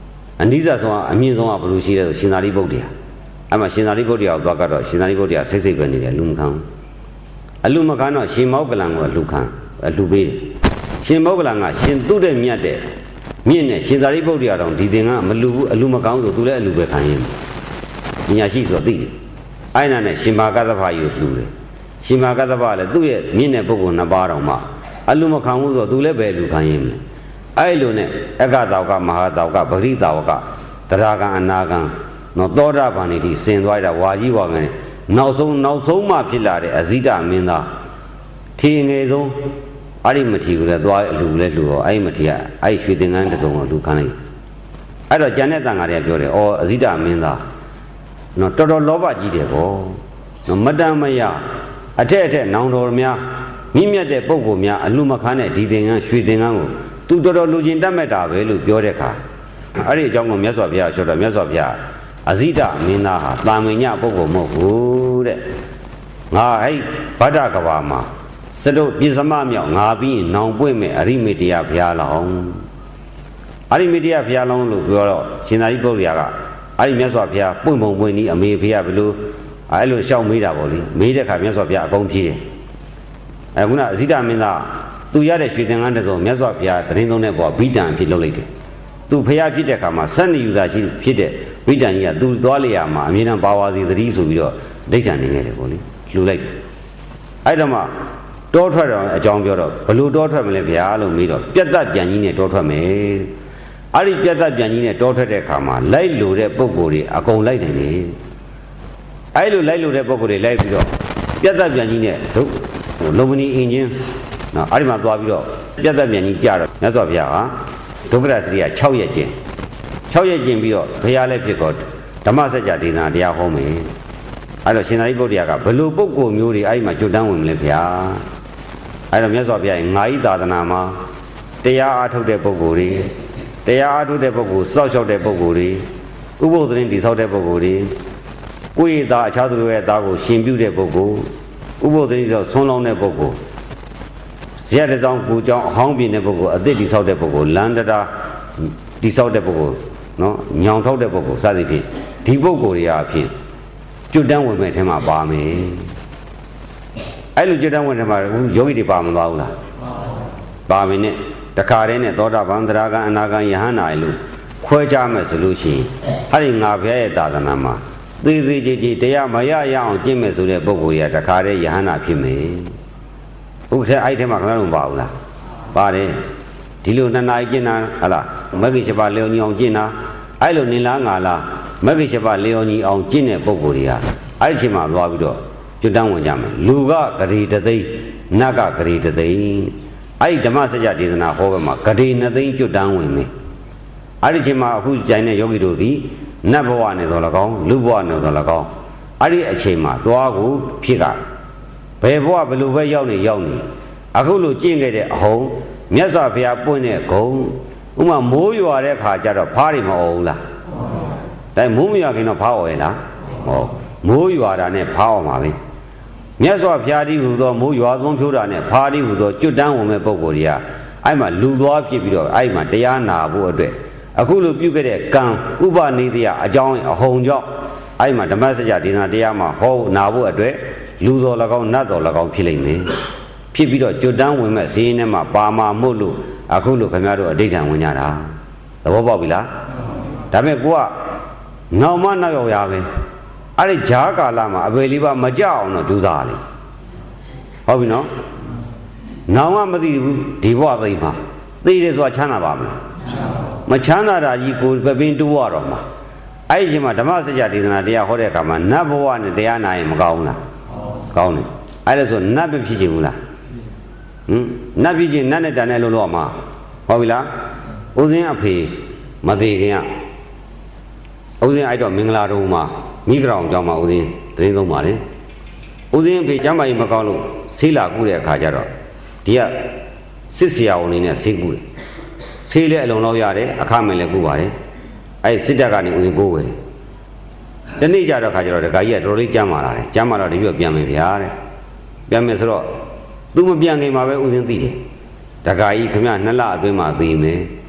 အနိစ္စဆုံးအမြင့်ဆုံးကဘယ်လိုရှိလဲဆိုရှင်သာရိပုတ္တရာအဲ့မှာရှင်သာရိပုတ္တရာကိုသွားကတော့ရှင်သာရိပုတ္တရာစိတ်ပဲနေတယ်လူမခံအလူမခံတော့ရှင်မောကလန်ကိုအလူခံအလူပေးတယ်ရှင်မောကလန်ကရှင်သူ့တဲ့မြတ်တဲ့မြင့်နဲ့ရှင်သာရိပုတ္တရာတောင်ဒီသင်္ကန်းမလူဘူးအလူမကောင်းဆိုသူလည်းအလူပဲခံရင်ပညာရှိဆိုသိတယ်အဲ့နာနဲ့ရှင်မာကသဗ္ဗယကိုလှူတယ်ရှင်မာကသဗ္ဗလည်းသူ့ရဲ့မြင့်တဲ့ပုဂ္ဂိုလ်နှစ်ပါးတောင်မှအလူမခံဘူးဆိုသူလည်းပဲအလူခံရင်အဲ့လိုနဲ့အက္ခတောကမဟာတောကပရိတောကတရားကံအနာကံနော်သောတာပန်နေဒီစင်သွားတာဝါကြီးဝါငယ်နောက်ဆုံးမှဖြစ်လာတဲ့အဇိတမင်းသားထီငယ်ဆုံးအဲ့ဒီမထီကိုလည်းသွားအလူလဲလူတော့အဲ့ဒီမထီကအဲ့ဒီရွှေသင်္ကန်းတစ်စုံကိုလူခံလိုက်အဲ့တော့ကျန်တဲ့တန်ဃာတွေကပြောတယ်အော်အဇိတမင်းသားနော်တော်တော်လောဘကြီးတယ်ပေါ့နော်မတန်မရအထက်နောင်တော်များမြင့်မြတ်တဲ့ပုဂ္ဂိုလ်များအလူမခန်းတဲ့ဒီသင်္ကန်းရွှေသင်္ကန်းကိုသူတော်တော်လူချင်းတတ်မဲ့တာပဲလို့ပြောတဲ့အခါအဲ့ဒီအကြောင်းကိုမြတ်စွာဘုရားပြောတော့မြတ်စွာဘုရားအဇိတမင်းသားဟာတာမင်ညပုဂ္ဂိုလ်မဟုတ်ဘူးတဲ့ငါအဲ့ဗဒ္ဒကဘာမှာစတုပြစ္ဆမမြောက်ငါပြီးနောင်ပွင့်မဲ့အရိမေတ္တယဘုရားလောင်းအရိမေတ္တယဘုရားလောင်းလို့ပြောတော့ရှင်သာရိပုတ္တရာကအဲ့ဒီမြတ်စွာဘုရားပွင့်ပုံပွင့်ဤအမေဖေရဘယ်လိုအဲ့လိုရှောက်မေးတာပေါ့လေမေးတဲ့အခါမြတ်စွာဘုရားအကုန်ဖြေတယ်ခုနအဇိတမင်းသားသူရတဲ့ရွှေသင်္ကန်းတစ်စုံမြတ်စွာဘုရားတရင်သုံးတဲ့ပေါ်ဘိတံအဖြစ်လုပ်လိုက်တယ်သူဖျားဖြစ်တဲ့အခါမှာစက်နေယူတာရှိဖြစ်တဲ့ဘိတံကြီးကသူသွားလျာမှာအမြဲတမ်းပါဝါစီသတိဆိုပြီးတော့ဒိဋ္ဌာန်နေခဲ့တယ်ပေါ့လေလှူလိုက်တယ်အဲ့တော့မှတောထွက်တော့အကြောင်းပြောတော့ဘလို့တောထွက်မလဲဗျာလို့မေးတော့ပြတ်သက်ပြန်ကြီးနဲ့တောထွက်မယ်အဲ့ဒီပြတ်သက်ပြန်ကြီးနဲ့တောထွက်တဲ့အခါမှာလိုက်လို့တဲ့ပုံကိုယ်တွေအကုန်လိုက်တယ်နေအဲ့လိုလိုက်လို့တဲ့ပုံကိုယ်တွေလိုက်ပြီးတော့ပြတ်သက်ပြန်ကြီးနဲ့ဒုလုံမဏီအင်ဂျင်နော်အဲ့ဒီမှာသွားပြီးတော့ပြတ်သက်ပြန်ကြီးကြာတော့မြတ်စွာဘုရားဟာဒုက္ခရစရိယ6ရက်ကျင့်ပြီးတော့ဘုရားလည်းဖြစ်တော့ဓမ္မစကြာဒေသနာတရားဟောမယ်အဲ့တော့ရှင်သာရိပုတ္တရာကဘလို့ပုဂ္ဂိုလ်မျိုးတွေအဲ့ဒီမှာကျွတ်တန်းဝင်မလဲဗျာအဲ့တော့မြတ်စွာဘုရားရဲ့ငါးဤသာသနာမှာတရားအားထုတ်တဲ့ပုဂ္ဂိုလ်တွေတရားအားထုတ်တဲ့ပုဂ္ဂိုလ်စောင့်ရှောက်တဲ့ပုဂ္ဂိုလ်တွေဥပုသ်သတင်းတည်ဆောက်တဲ့ပုဂ္ဂိုလ်တွေကိုယ့်ရဲ့သားအခြားသူတို့ရဲ့သားကိုရှင်ပြုတဲ့ပုဂ္ဂိုလ်ဥပုသ်သတင်းဆိုဆွန်းလောင်းတဲ့ပုဂ္ဂိုလ်ဇေယျတစောင်းကိုကြောင်းအဟောင်းပြင်းတဲ့ပုဂ္ဂိုလ်အသက်တည်ဆောက်တဲ့ပုဂ္ဂိုလ်လန္တတာတည်ဆောက်တဲ့ပုဂ္ဂိုလ်နော်ညောင်ထောက်တဲ့ပုဂ္ဂိုလ်စသဖြင့်ဒီပုဂ္ဂိုလ်တွေအဖြစ်ကျွတ်တန်းဝင်မဲ့ထဲမှာပါမယ်အဲ့လိုကျွတ်တန်းဝင်ထဲမှာယောဂီတွေပါမသွားဘူးလားပါမယ်နဲ့တခါတည်းနဲ့သောတာပန်သရဂံအနာဂံယဟန္တာလို့ခွဲခြားမယ်ဆိုလို့ရှိရင်အဲ့ဒီငါဘုရားရဲ့သာသနာမှာသေသေးချေချေတရားမရရအောင်ကျင့်မယ်ဆိုတဲ့ပုဂ္ဂိုလ်တွေကတခါတည်းယဟန္တာဖြစ်မယ်ဥက္ကဋ္ဌအဲ့ထဲမှာခဏလုံးပါဘူးလားပါတယ်ဒီလိုနှစ်နာရီကျင့်တာဟလားမဂ္ဂင်7ပါးလျော်ညီအောင်ကျင့်တာအဲ့လိုနေလားငါလားမဂ္ဂင်7ပါးလျော်ညီအောင်ကျင့်တဲ့ပုဂ္ဂိုလ်တွေကအဲ့ဒီချိန်မှာသွားပြီးတော့ကျွတ်တန်းဝင်ကြမယ်လူကဂရေတသိန်းနတ်ကဂရေတသိန်းအဲ့ဒီဓမ္မစကြာဒေသနာဟောဘက်မှာဂရေ2သိန်းကျွတ်တန်းဝင်မယ်အဲ့ဒီချိန်မှာအခုကြိုင်တဲ့ယောဂီတို့သည်နတ်ဘဝနဲ့တော်၎င်းလူဘဝနဲ့တော်၎င်းအဲ့ဒီအချိန်မှာသွားကိုဖြစ်ကဘယ်ဘဝဘယ်လိုပဲရောက်နေအခုလိုကျင့်ခဲ့တဲ့အဟုံးမြတ်စွာဘုရားပွင့်တဲ့ဂုံဥမာမိုးရွာတဲ့ခါကျတော့ဖားတွေမអော်ဘူးလားဒါမိုးမရွာခင်တော့ဖားអော်ရဲ့လားဟောမိုးရွာတာနဲ့ဖားអော်မှာပဲမြတ်စွာဘုရားဒီဟူသောမိုးရွာသွန်းဖြိုးတာနဲ့ဖားဒီဟူသောကျွတ်တန်းဝင်မဲ့ပုဂ္ဂိုလ်တွေကအဲ့မှာလူသွားဖြစ်ပြီးတော့အဲ့မှာတရားနာဖို့အတွက်အခုလိုပြုခဲ့တဲ့ကံဥပနိဒယအကြောင်းအဟုံကြောင့်အဲ့မှာဓမ္မစကြာဒေသနာတရားမှာဟောနာဖို့အတွက်လူတော်၎င်းနတ်တော်၎င်းဖြစ်လိမ့်မယ်ဖြစ်ပြီးတော့ကျွတ်တန်းဝင်မဲ့ဈေးထဲမှာပါမာမှုလို့အခုလိုခင်ဗျားတို့အဋ္ဌံဝင်ကြတာသဘောပေါက်ပြီလားဒါပေမဲ့ကိုကနောက်မှနောက်ရောက်ရပဲအဲ့ဒီဂျားကာလမှာအပေလေးပါမကြအောင်တော့ကြိုးစားရလိမ့်ဟုတ်ပြီနော်နောင်ကမသိဘူးဒီဘဝသိမှာသိတယ်ဆိုတာချမ်းသာပါမလားမချမ်းသာတာကြီးကိုပပင်းတိုးရတော့မှာအဲ့ဒီချိန်မှာဓမ္မစကြာဒေသနာတရားဟောတဲ့အခါမှာနတ်ဘဝနဲ့တရားနာရင်မကောင်းဘူးလားကောင်းတယ်အဲ့ဒါဆိုနတ်ပဲဖြစ်ချင်ဘူးလားနတ်ဖြစ်ချင်နတ်နဲ့တန်တဲ့လို့လို့မှာဟုတ်ပြီလားဦးစင်းအဖေမသေးခင်ကဦးစင်းအဲ့တော့မင်္ဂလာတုံးမှာမိဂရောင်ကျောင်းမှာဦးစင်းသတင်းသုံးပါလေဦးစင်းအဖေကျမ်းမာရေးမကောင်းလို့ဆေးလာကူးတဲ့အခါကျတော့ဒီကစစ်ဆရာဝန်နေနဲ့ဆေးကူးတယ်ဆေးလည်းအလုံးလောက်ရတယ်အခမဲ့လည်းကူးပါတယ်အဲ့စစ်တပ်ကနေဦးစင်းကိုးဝယ်တယ်တနေ့ကြတော့ခါကျတော့ဒကာကြီးကတော်တော်လေးကြမ်းမာလာတယ်ကြမ်းမာတော့တပြည့်ပြန်မယ်ဗျာတဲ့ပြန်မယ်ဆိုတော့သူမပြန်ခင်မှာပဲဦးစင်းသိတယ်ဒကာကြီးခင်ဗျ2လအတွင်းမှာသိမယ်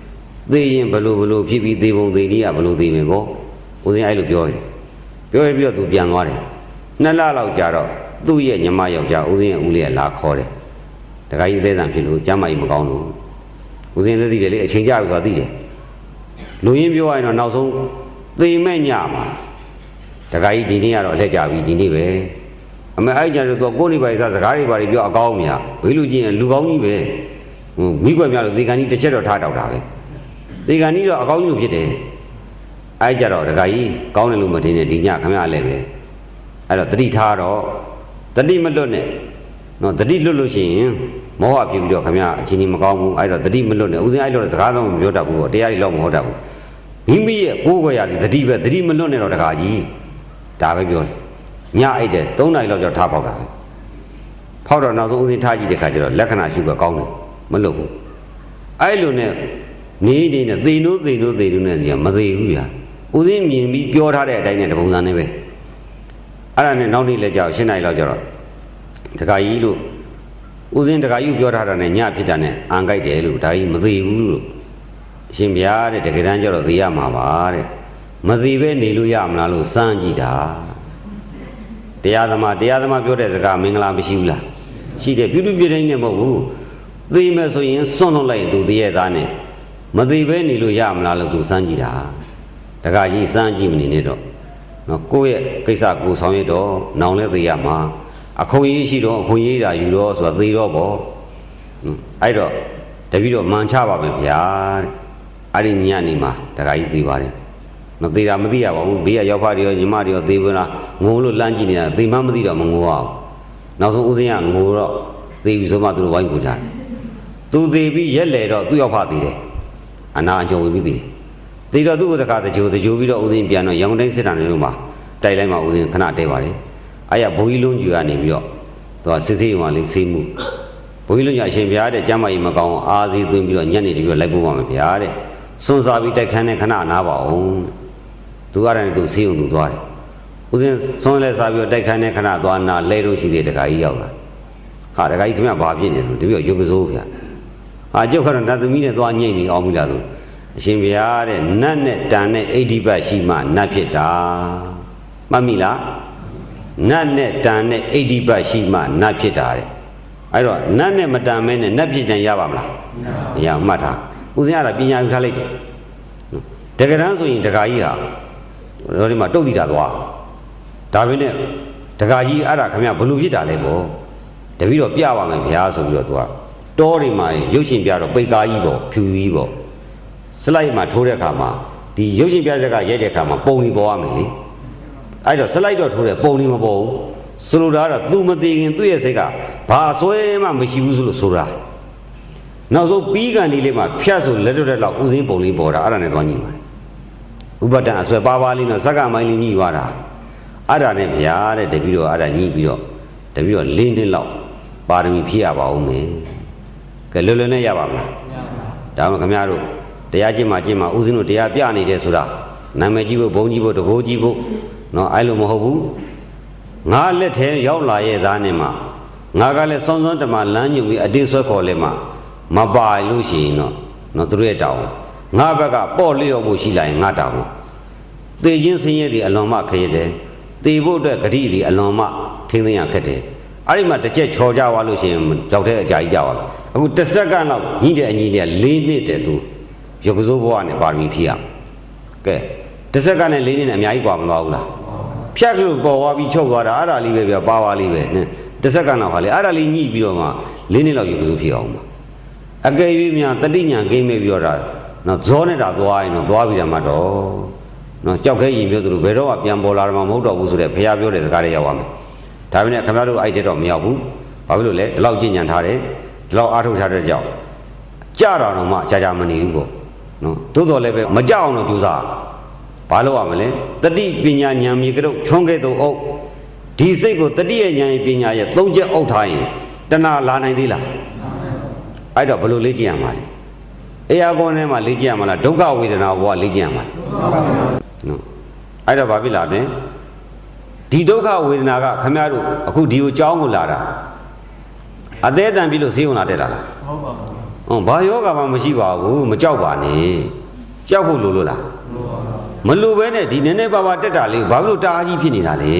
သေရင်ဘလို့ဖြစ်ပြီးသေပုံသေနည်းကဘလို့သေမယ်ပေါ့ဦးဇင်းအဲ့လိုပြောပြီးတော့သူပြန်သွားတယ်2 လလောက်ကြာတော့သူ့ရဲ့ညီမယောက်ျားဦးဇင်းရဲ့ဦးလေးကလာခေါ်တယ်တခါကြီးသေးတန်ဖြစ်လို့ကျမ်းမာကြီးမကောင်းလို့ဦးဇင်းလည်းသိတယ်လေအချိန်ကြာပြီဆိုတော့သိတယ်လူရင်းပြောရရင်တော့နောက်ဆုံးသေမဲ့ညမှာတခါကြီးဒီနေ့ကတော့အလက်ကြပြီဒီနေ့ပဲအမေအဲ့ကြတော့သူကိုယ်နေပါစကားတွေပါပြောအကောင်းမြာဝေးလူကြီးရင်လူကောင်းကြီးပဲမိကွက်များလို့သေကန်ကြီးတစ်ချက်တော့ထားတောက်တာပဲသေကန်ကြီးတော့အကောင်းကြီးလို့ဖြစ်တယ်အဲ့ကြတော့တခါကြီးကောင်းတယ်လို့မတင်နဲ့ဒီညခမရလည်းပဲအဲ့တော့တတိထားတော့တတိမလွတ်နဲ့နော်တတိလွတ်လို့ရှိရင်မောဟဖြစ်ပြီးတော့ခမရအချင်းကြီးမကောင်းဘူးအဲ့တော့တတိမလွတ်နဲ့ဦးဇင်းအဲ့လိုစကားတော့မပြောတတ်ဘူးပေါ့တရားကြီးတော့မဟုတ်တတ်ဘူးမိမိရဲ့ကိုယ်ကိုယ်ရသည်တတိပဲတတိမလွတ်နဲ့တော့တခါကြီးဒါပဲပြောတယ်ညအိတ်တယ်3 နာရီလောက်ကျတော့ထားပေါက်တာပဲဖောက်တော့နောက်ဆုံးဦးဇင်းထားကြည့်တဲ့ခါကျတော့လက္ခဏာရှုကကောင်းတယ်မလွတ်ဘူးအဲ့လိုနဲ့နေနေနဲ့သေနိုးနဲ့ဒီကမသေးဘူးဗျာဦးဇင်းမြင်ပြီးပြောထားတဲ့အတိုင်းနဲ့တပုံစံနဲ့ပဲအဲ့ဒါနဲ့နောက်နေ့လည်းကြောက်7 နာရီလောက်ကျတော့တခါကြီးလို့ဦးဇင်းတခါကြီးပြောထားတာနဲ့ညဖြစ်တာနဲ့အန်ကြိုက်တယ်လို့ဒါကြီးမသေးဘူးလို့အရှင်ဗျာတဲ့တကယ်တမ်းကျတော့သေရမှာပါတဲ့မသေးပဲနေလို့ရမလားလို့စမ်းကြည့်တာတရားသမားပြောတဲ့စကားမင်္ဂလာမရှိဘူးလားရှိတယ်ပြုပြတိုင်းနဲ့မဟုတ်ဘူးသေမယ်ဆိုရင်စွန့်လွတ်လိုက်သူတည်းရဲ့သားနဲ့မသေးပဲနေလို့ရမလားလို့သူစမ်းကြည့်တာတခါကြီးစမ်းကြည့်မနေနဲ့တော့နော်ကိုယ့်ရဲ့ကိစ္စကိုဆောင်ရတော့နောင်လဲသေရမှာအခွင့်အရေးရှိတော့အခွင့်အရေးတာယူတော့ဆိုတာသေတော့ပေါ့အဲ့တော့တပည့်တော့မှန်ချပါမယ်ဗျာအဲ့ဒီညနေမှာတခါကြီးသေပါတယ်မသေးတာမသိရပါဘူးဘေးကရောက်ဖတွေရောညီမတွေရောသေဘူးလားငိုလို့လမ်းကြည့်နေတာသေမှမသိတော့မငိုအောင်နောက်ဆုံးဦးဇင်းကငိုတော့သေပြီဆိုမှသူတို့ဝိုင်းကူကြတယ်သူသေပြီးရက်လေတော့သူ့ရောက်ဖသေးတယ်အနာအကျုံဝင်ပြီးသေတော့သူ့ကိုတခါတကြိုပြီးတော့ဦးဇင်းပြန်တော့ရန်ကုန်တိုင်းစစ်တာနေလို့မှာတိုက်လိုက်မှဦးဇင်းခဏတဲပါတယ်အဲ့ရဘုန်းကြီးလုံးကျူကနေပြီးတော့သူကစစ်ဆေးရုံကလေးဆေးမှုဘုန်းကြီးလုံးကျအရှင်ဘုရားတဲ့ကျမ်းမာကြီးမကောင်းအားစီသွင်းပြီးတော့ညနေတပြီးတော့လိုက်ပို့ပါမယ်ဗျာတဲ့စွန့်စားပြီးတိုက်ခန်းနဲ့ခဏနားပါအောင်သူကလည်းသူဆေးရုံသူသွားတယ်ဦးဇင်းစွန့်လဲစားပြီးတော့တိုက်ခန်းနဲ့ခဏသွားနာလဲတော့ရှိသေးတယ်တခါကြီးရောက်လာဟာတခါကြီးခင်ဗျဘာဖြစ်နေလဲတပြီးတော့ရုပ်ကစိုးဗျာဟာကျုပ်ကတော့နတ်သမီးနဲ့သွားညိတ်နေအောင်ပြီလားသူအရှင်ဘုရားတဲ့နတ်နဲ့တန်နဲ့အိဋ္ဌိပတ်ရှိမှနတ်ဖြစ်တာမှတ်မိလားနတ်နဲ့တန်နဲ့အိဋ္ဌိပတ်ရှိမှနတ်ဖြစ်တာတဲ့အဲ့တော့နတ်နဲ့မတန်မဲနဲ့နတ်ဖြစ်ကြရပါမလားမရမှတ်ထားဦးဇင်းကပညာယူထားလိုက်တယ်တကယ်တမ်းဆိုရင်ဒကာကြီးဟာတို့ဒီမှာတုတ်တိတာသွားဒါပဲနဲ့ဒကာကြီးအဲ့ဒါခင်ဗျဘလို့ဖြစ်တာလဲပေါ့တပည့်တော့ပြပါမယ်ဗျာဆိုပြီးတော့သူကတောတွေမှာရုပ်ရှင်ပြတော့ပိတ်ကားကြီးပေါ့ဖြူကြီးပေါ့စလိုက်မှာထိုးတဲ့အခါမှာဒီရုပ်ရှင်ပြဇက်ကရိုက်တဲ့အခါမှာပုံတွေပေါ်ရမယ်လေအဲ့တော့စလိုက်တော့ထိုးတဲ့ပုံတွေမပေါ်ဘူးဆိုလိုတာကတော့သူမသိခင်သူ့ရဲ့စိတ်ကဘာဆွဲမှမရှိဘူးဆိုလို့ဆိုတာနောက်ဆုံးပြီးကန်ဒီလေးမှာဖြတ်ဆိုလက်တော့လောက်ဥစင်းပုံလေးပေါ်တာအဲ့ဒါနဲ့သွားညှိပါတယ်ဥပဒံအဆွဲပါလေးနော်ဇက်ကမိုင်းလေးညှိသွားတာအဲ့ဒါနဲ့ဗျာတဲ့တပည့်တော့အဲ့ဒါညှိပြီးတော့တပည့်တော့၄ နှစ်လောက်ပါရမီဖြည့်ရပါဦးမယ်ကဲလွယ်လွယ်နဲ့ရပါမလားဒါမှခင်ဗျားတို့တရားကျင့်မှာဥစဉ်တို့တရားပြနေတယ်ဆိုတာနာမည်ကြီးဖို့ဘုံကြီးဖို့တကိုးကြီးဖို့နော်အဲ့လိုမဟုတ်ဘူးငါလက်ထဲရောက်လာရဲ့သားနဲ့မှငါကလည်းစောစောတမလမ်းညွှန်ပြီးအတင်းဆွဲခေါ်လဲမှမပါလို့ရှိရင်တော့သူတို့ရဲ့တောင်းငါဘက်ကပေါ့လျော့ဖို့ရှိလာရင်ငါတောင်းသေခြင်းဆင်းရဲတွေအလွန်မှခရတဲ့သေဖို့အတွက်ဂတိတွေအလွန်မှထင်းသိမ်းရခက်တယ်အဲ့ဒီမှာတစ်ချက်ချော်ကြသွားလို့ရှိရင်ကြောက်တဲ့အကြာကြီးကြပါလားအခုတစ်စက္ကန့်လောက်ညှိတဲ့အညီလေးက၄ နှစ်တဲ့သူရုပ်ကစိုးဘဝနဲ့ပါရမီဖြည့်ရကဲတစ်စက္ကန့်နဲ့၄ နှစ်နဲ့အများကြီးกว่าမသွားဘူးလားဖြတ်လို့ပေါ်သွားပြီးချုပ်သွားတာအဲ့ဒါလေးပဲပြပါပါလေးပဲတစ်စက္ကန့်လောက်ဟာလေအဲ့ဒါလေးညှိပြီးတော့မှ၄ နှစ်လောက်ရုပ်ကစိုးဖြည့်အောင်ပါအကယ်၍များတတိညာကိမဲ့ပြီးတော့နော်ဇောနေတာသွားရင်တော့သွားပြီးတယ်မှတော့နော်ကြောက်ခဲရင်ပြောသလိုဘယ်တော့မှပြန်ပေါ်လာမှာမဟုတ်တော့ဘူးဆိုတဲ့ဘုရားပြောတဲ့စကားတွေရောက်ပါမယ်ဒါပေမဲ့ခင်ဗျားတို့အဲ့တဲ့တော့မရောက်ဘူးဘာဖြစ်လို့လဲဒီလောက်ကြင်ကြံထားတယ်ဒီလောက်အားထုတ်ထားတဲ့ကြောင့်ကြတော့မှကြာမနေဘူးပေါ့နော်သို့တော်လည်းပဲမကြအောင်တော့ကြိုးစားဘာလို့ရမလဲတတိပညာဉာဏ်မြေကတို့ချုံးခဲ့တော့အုပ်ဒီစိတ်ကိုတတိယဉာဏ်ပညာရဲ့၃ ချက်အုပ်ထားရင်တဏှာလာနိုင်သေးလားအဲ့တော့ဘယ်လိုလေ့ကျင့်ရမှာလဲအေယာကွန်ထဲမှာလေ့ကျင့်ရမှာလားဒုက္ခဝေဒနာဘဝလေ့ကျင့်ရမှာနော်အဲ့တော့ဘာဖြစ်လာလဲဒီဒုက္ခဝေဒနာကခမရတို့အခုဒီကိုကြောင်းကိုလာတာအသေးအတန်ပြီလို့ဈေးဝင်လာတက်တာလားမဟုတ်ပါဘူးဘာယောဂမှမရှိပါဘူးမကြောက်ပါနဲ့ကြောက်ဖို့လိုလို့လားမလိုပဲနဲ့ဒီနည်းနည်းပါးပါးတက်တာလေးဘာဖြစ်လို့တအားကြီးဖြစ်နေတာလဲ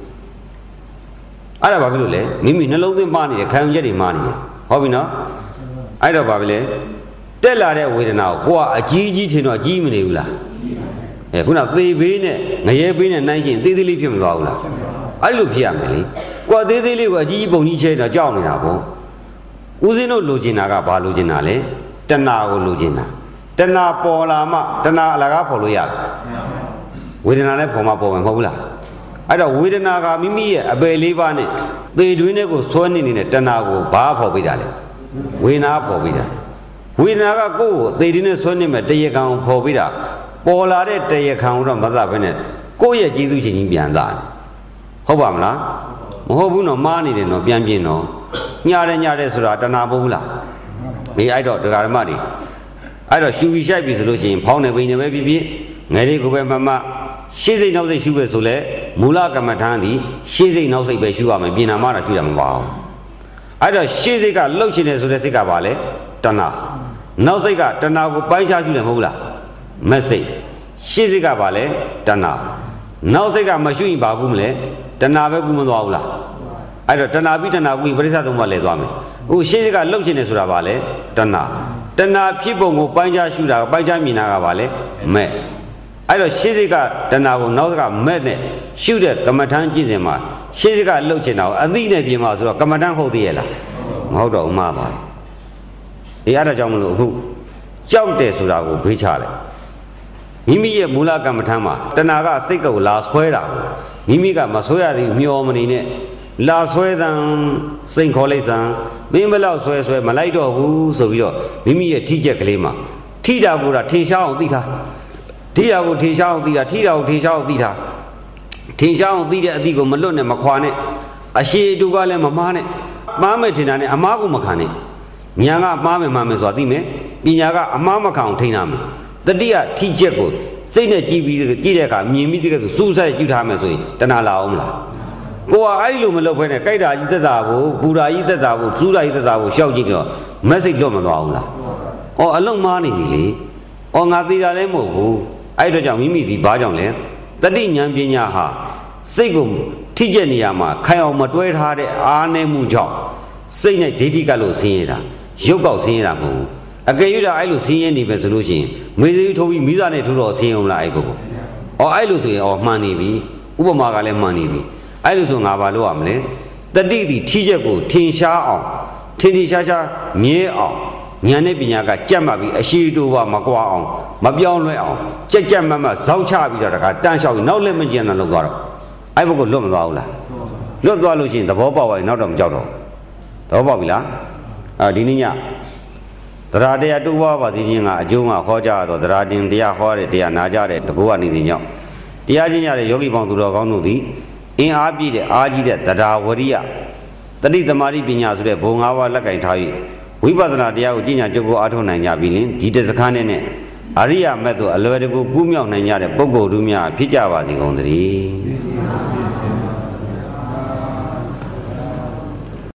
အဲ့ဒါဘာဖြစ်လို့လဲမိမိနှလုံးသွင်းမှားနေတယ်ခံယူချက်တွေမှားနေတယ်ဟုတ်ပြီနော်အဲ့တော့ဘာဖြစ်လဲတက်လာတဲ့ဝေဒနာကိုကိုကအကြီးကြီးထင်တော့အကြီးမနေဘူးလားခုနသေဘေးနဲ့ငရဲဘေးနဲ့နှိုင်းရှင်သေးသေးလေးဖြစ်မသွားဘူးလားအဲ့လိုဖြစ်ရမယ်လေကိုကသေးသေးလေးကိုအကြီးကြီးပုံကြီးချဲတော့ကြောက်နေတာပေါ့ဦးဇင်းတို့လိုချင်တာကဘာလိုချင်တာလဲတဏှာကိုလိုချင်တာတဏှာပေါ်လာမှတဏှာအလကားပေါ်လို့ရတယ်ဝေဒနာနဲ့ပေါ်မှာပေါ်မှာမဟုတ်ဘူးလားအဲ့တော့ဝေဒနာကမိမိရဲ့အပယ်လေးပါးနဲ့သေတွင်းတွေကိုဆွဲနေတဲ့တဏှာကိုဘာပေါ်ပေးတာလဲဝေဒနာပေါ်ပေးတာဝေဒနာကကိုယ့်ကိုသေတွင်းနဲ့ဆွဲနေမဲ့တရားခံကိုပေါ်ပေးတာပေါ်လာတဲ့တရားခံကိုတော့မသဘဲနဲ့ကိုယ့်ရဲ့ကျေးဇူးချင်းချင်းပြန်သားဟုတ်ပါမလားမဟုတ်ဘူးနော်မှားနေတယ်နော်ပြန်ပြင်းနော်ညတယ်ဆိုတာတဏှာမဟုတ်ဘူးလားအဲ့တော့ဒကာဓမ္မတွေအဲ့တော့ရှူပြီးရှိုက်ပြီဆိုလို့ရှိရင်ဖောင်းနေပိန်နေပဲဖြစ်ဖြစ်ငယ်လေးကိုပဲမရှေ့စိတ်နောက်စိတ်ရှူပဲဆိုလဲမူလကမ္မထာသည်ရှေ့စိတ်နောက်စိတ်ပဲရှူရမယ်ပြင်နာမှတော့ရှူရမှာမပါဘူးအဲ့တော့ရှေ့စိတ်ကလှုပ်ရှင်နေဆိုတဲ့စိတ်ကပါလေတဏှာနောက်စိတ်ကတဏှာကိုပိုင်းခြားရှူတယ်မဟုတ်လားမက်စိတ်ရှေ့စိတ်ကပါလေတဏှာနောက်စိတ်ကမရှူရင်ဘာကူးမလဲတဏှာပဲကူးမသွားဘူးလားအဲ့တော့တဏှာပြီးတဏှာကူးရင်ပရိစ္ဆသုံးပါလဲသွားမယ်အခုရှေ့စိတ်ကလှုပ်ရှင်နေဆိုတာပါလေတဏှာဖြစ်ပုံကိုပိုင်းခြားရှုတာပိုင်းခြားမြင်တာကပါလေမဲ့အဲ့တော့ရှေ့စိတ်ကတဏှာကိုနောက်စိတ်ကမဲ့နဲ့ရှုတဲ့ကမ္မထမ်းကျင့်စဉ်မှာရှေ့စိတ်ကလှုပ်ချင်တာကိုအသိနဲ့ပြင်မှာဆိုတော့ကမ္မထမ်းဟုတ်သေးရဲ့လားမဟုတ်တော့ဘူးမှားပါအဲ့ဒါကြောင့်မလို့အခုကြောက်တယ်ဆိုတာကိုဘေးချလိုက်မိမိရဲ့မူလကမ္မထမ်းမှာတဏှာကစိတ်ကိုလာဆွဲတာကိုမိမိကမဆွဲရသေးမျောမနေနဲ့လာဆွဲတံစိန်ခေါ်လိုက်စံမင်းဘလောက်ဆွဲမလိုက်တော့ဘူးဆိုပြီးတော့မိမိရဲ့ထိချက်ကလေးမှာထိတာကိုထင်ရှားအောင်သိထားထိတာကိုထင်ရှားအောင်သိတာထိတာကိုထင်ရှားအောင်သိထားထင်ရှားအောင်သိတဲ့အသည့်ကိုမလွတ်နဲ့မခွာနဲ့အရှိတူကလည်းမမားနဲ့မှားမယ်ထင်တာနဲ့အမားကိုမခံနဲ့ဉာဏ်ကမှားမယ်ဆိုတာသိမယ်ပညာကအမားမခံအောင်ထိန်းထားမယ်တတိယထိချက်ကိုစိတ်နဲ့ကြည့်ပြီးကြည့်တဲ့အခါမြင်ပြီးတဲ့ကစူးစိုက်ကြည့်ထားမယ်ဆိုရင်တဏှာလာအောင်မလားကိုကအဲ့လိုမလုပ်ဘဲနဲ့ကြိုက်တာကြီးသက်တာကိုပူတာကြီးသက်တာကိုစူးတာကြီးသက်တာကိုရှောက်ကြည့်တော့မက်ဆေ့လွတ်မသွားဘူးလား။အော်အလုံးမားနေပြီလေ။အော်ငါသေးတာလည်းမဟုတ်ဘူး။အဲ့တော့ကြောင့်မိမိဒီဘာကြောင့်လဲ။တတိဉာဏ်ပညာဟာစိတ်ကိုထိကျက်နေရမှာခိုင်အောင်မတွဲထားတဲ့အားနည်းမှုကြောင့်စိတ်နဲ့ဒိဋ္ဌိကလို့ဆင်းရဲတာရုပ်ကောက်ဆင်းရဲတာမဟုတ်ဘူး။အကယ်၍အဲ့လိုဆင်းရဲနေပဲဆိုလို့ရှိရင်မေသေးထိုးပြီးမိစားနဲ့ထိုးတော့ဆင်းအောင်လားအဲ့ကို။အော်အဲ့လိုဆိုရင်အော်မှန်နေပြီ။ဥပမာကလည်းမှန်နေပြီ။အဲ့လိုဆိုငါဘာလုပ်ရမလဲတတိတိထိချက်ကိုထင်ရှားအောင်ထင်ရှားမြဲအောင်ဉာဏ်နဲ့ပညာကကြက်မှတ်ပြီးအရှိတူပါမကွာအောင်မပြောင်းလဲအောင်ကြက်မတ်ဇောက်ချပြီးတော့တခါတန်းလျှောက်ပြီးနောက်လည်းမကျန်တာလုပ်သွားတော့အဲ့ဘက်ကလွတ်မသွားဘူးလားလွတ်သွားလို့ရှိရင်သဘောပေါက်သွားရင်နောက်တော့မကြောက်တော့သဘောပေါက်ပြီလားဒီနေ့ညတရားတရားတူပါသေးခြင်းကအကျိုးကဟောကြားတော့တရားတင်တရားဟောတဲ့တရားနာကြတဲ့တကူကနေနေညောင်းတရားချင်းရတဲ့ယောဂီပေါင်းသူတော်ကောင်းတို့သည်အင်းအားပြည့်တဲ့အားကြီးတဲ့တရားဝရိယတတိသမารိပညာဆိုတဲ့ဘုံ၅ပါးလက်ကင်ထား၍ဝိပဿနာတရားကိုကျင့်ကြံကြိုးကိုအားထုတ်နိုင်ကြပြီလင်ဒီတစခန်းနဲ့အရိယာမက်သို့အလွယ်တကူကူးမြောက်နိုင်ကြတဲ့ပုဂ္ဂိုလ်တို့များဖြစ်ကြပါစေကုန်သတည်း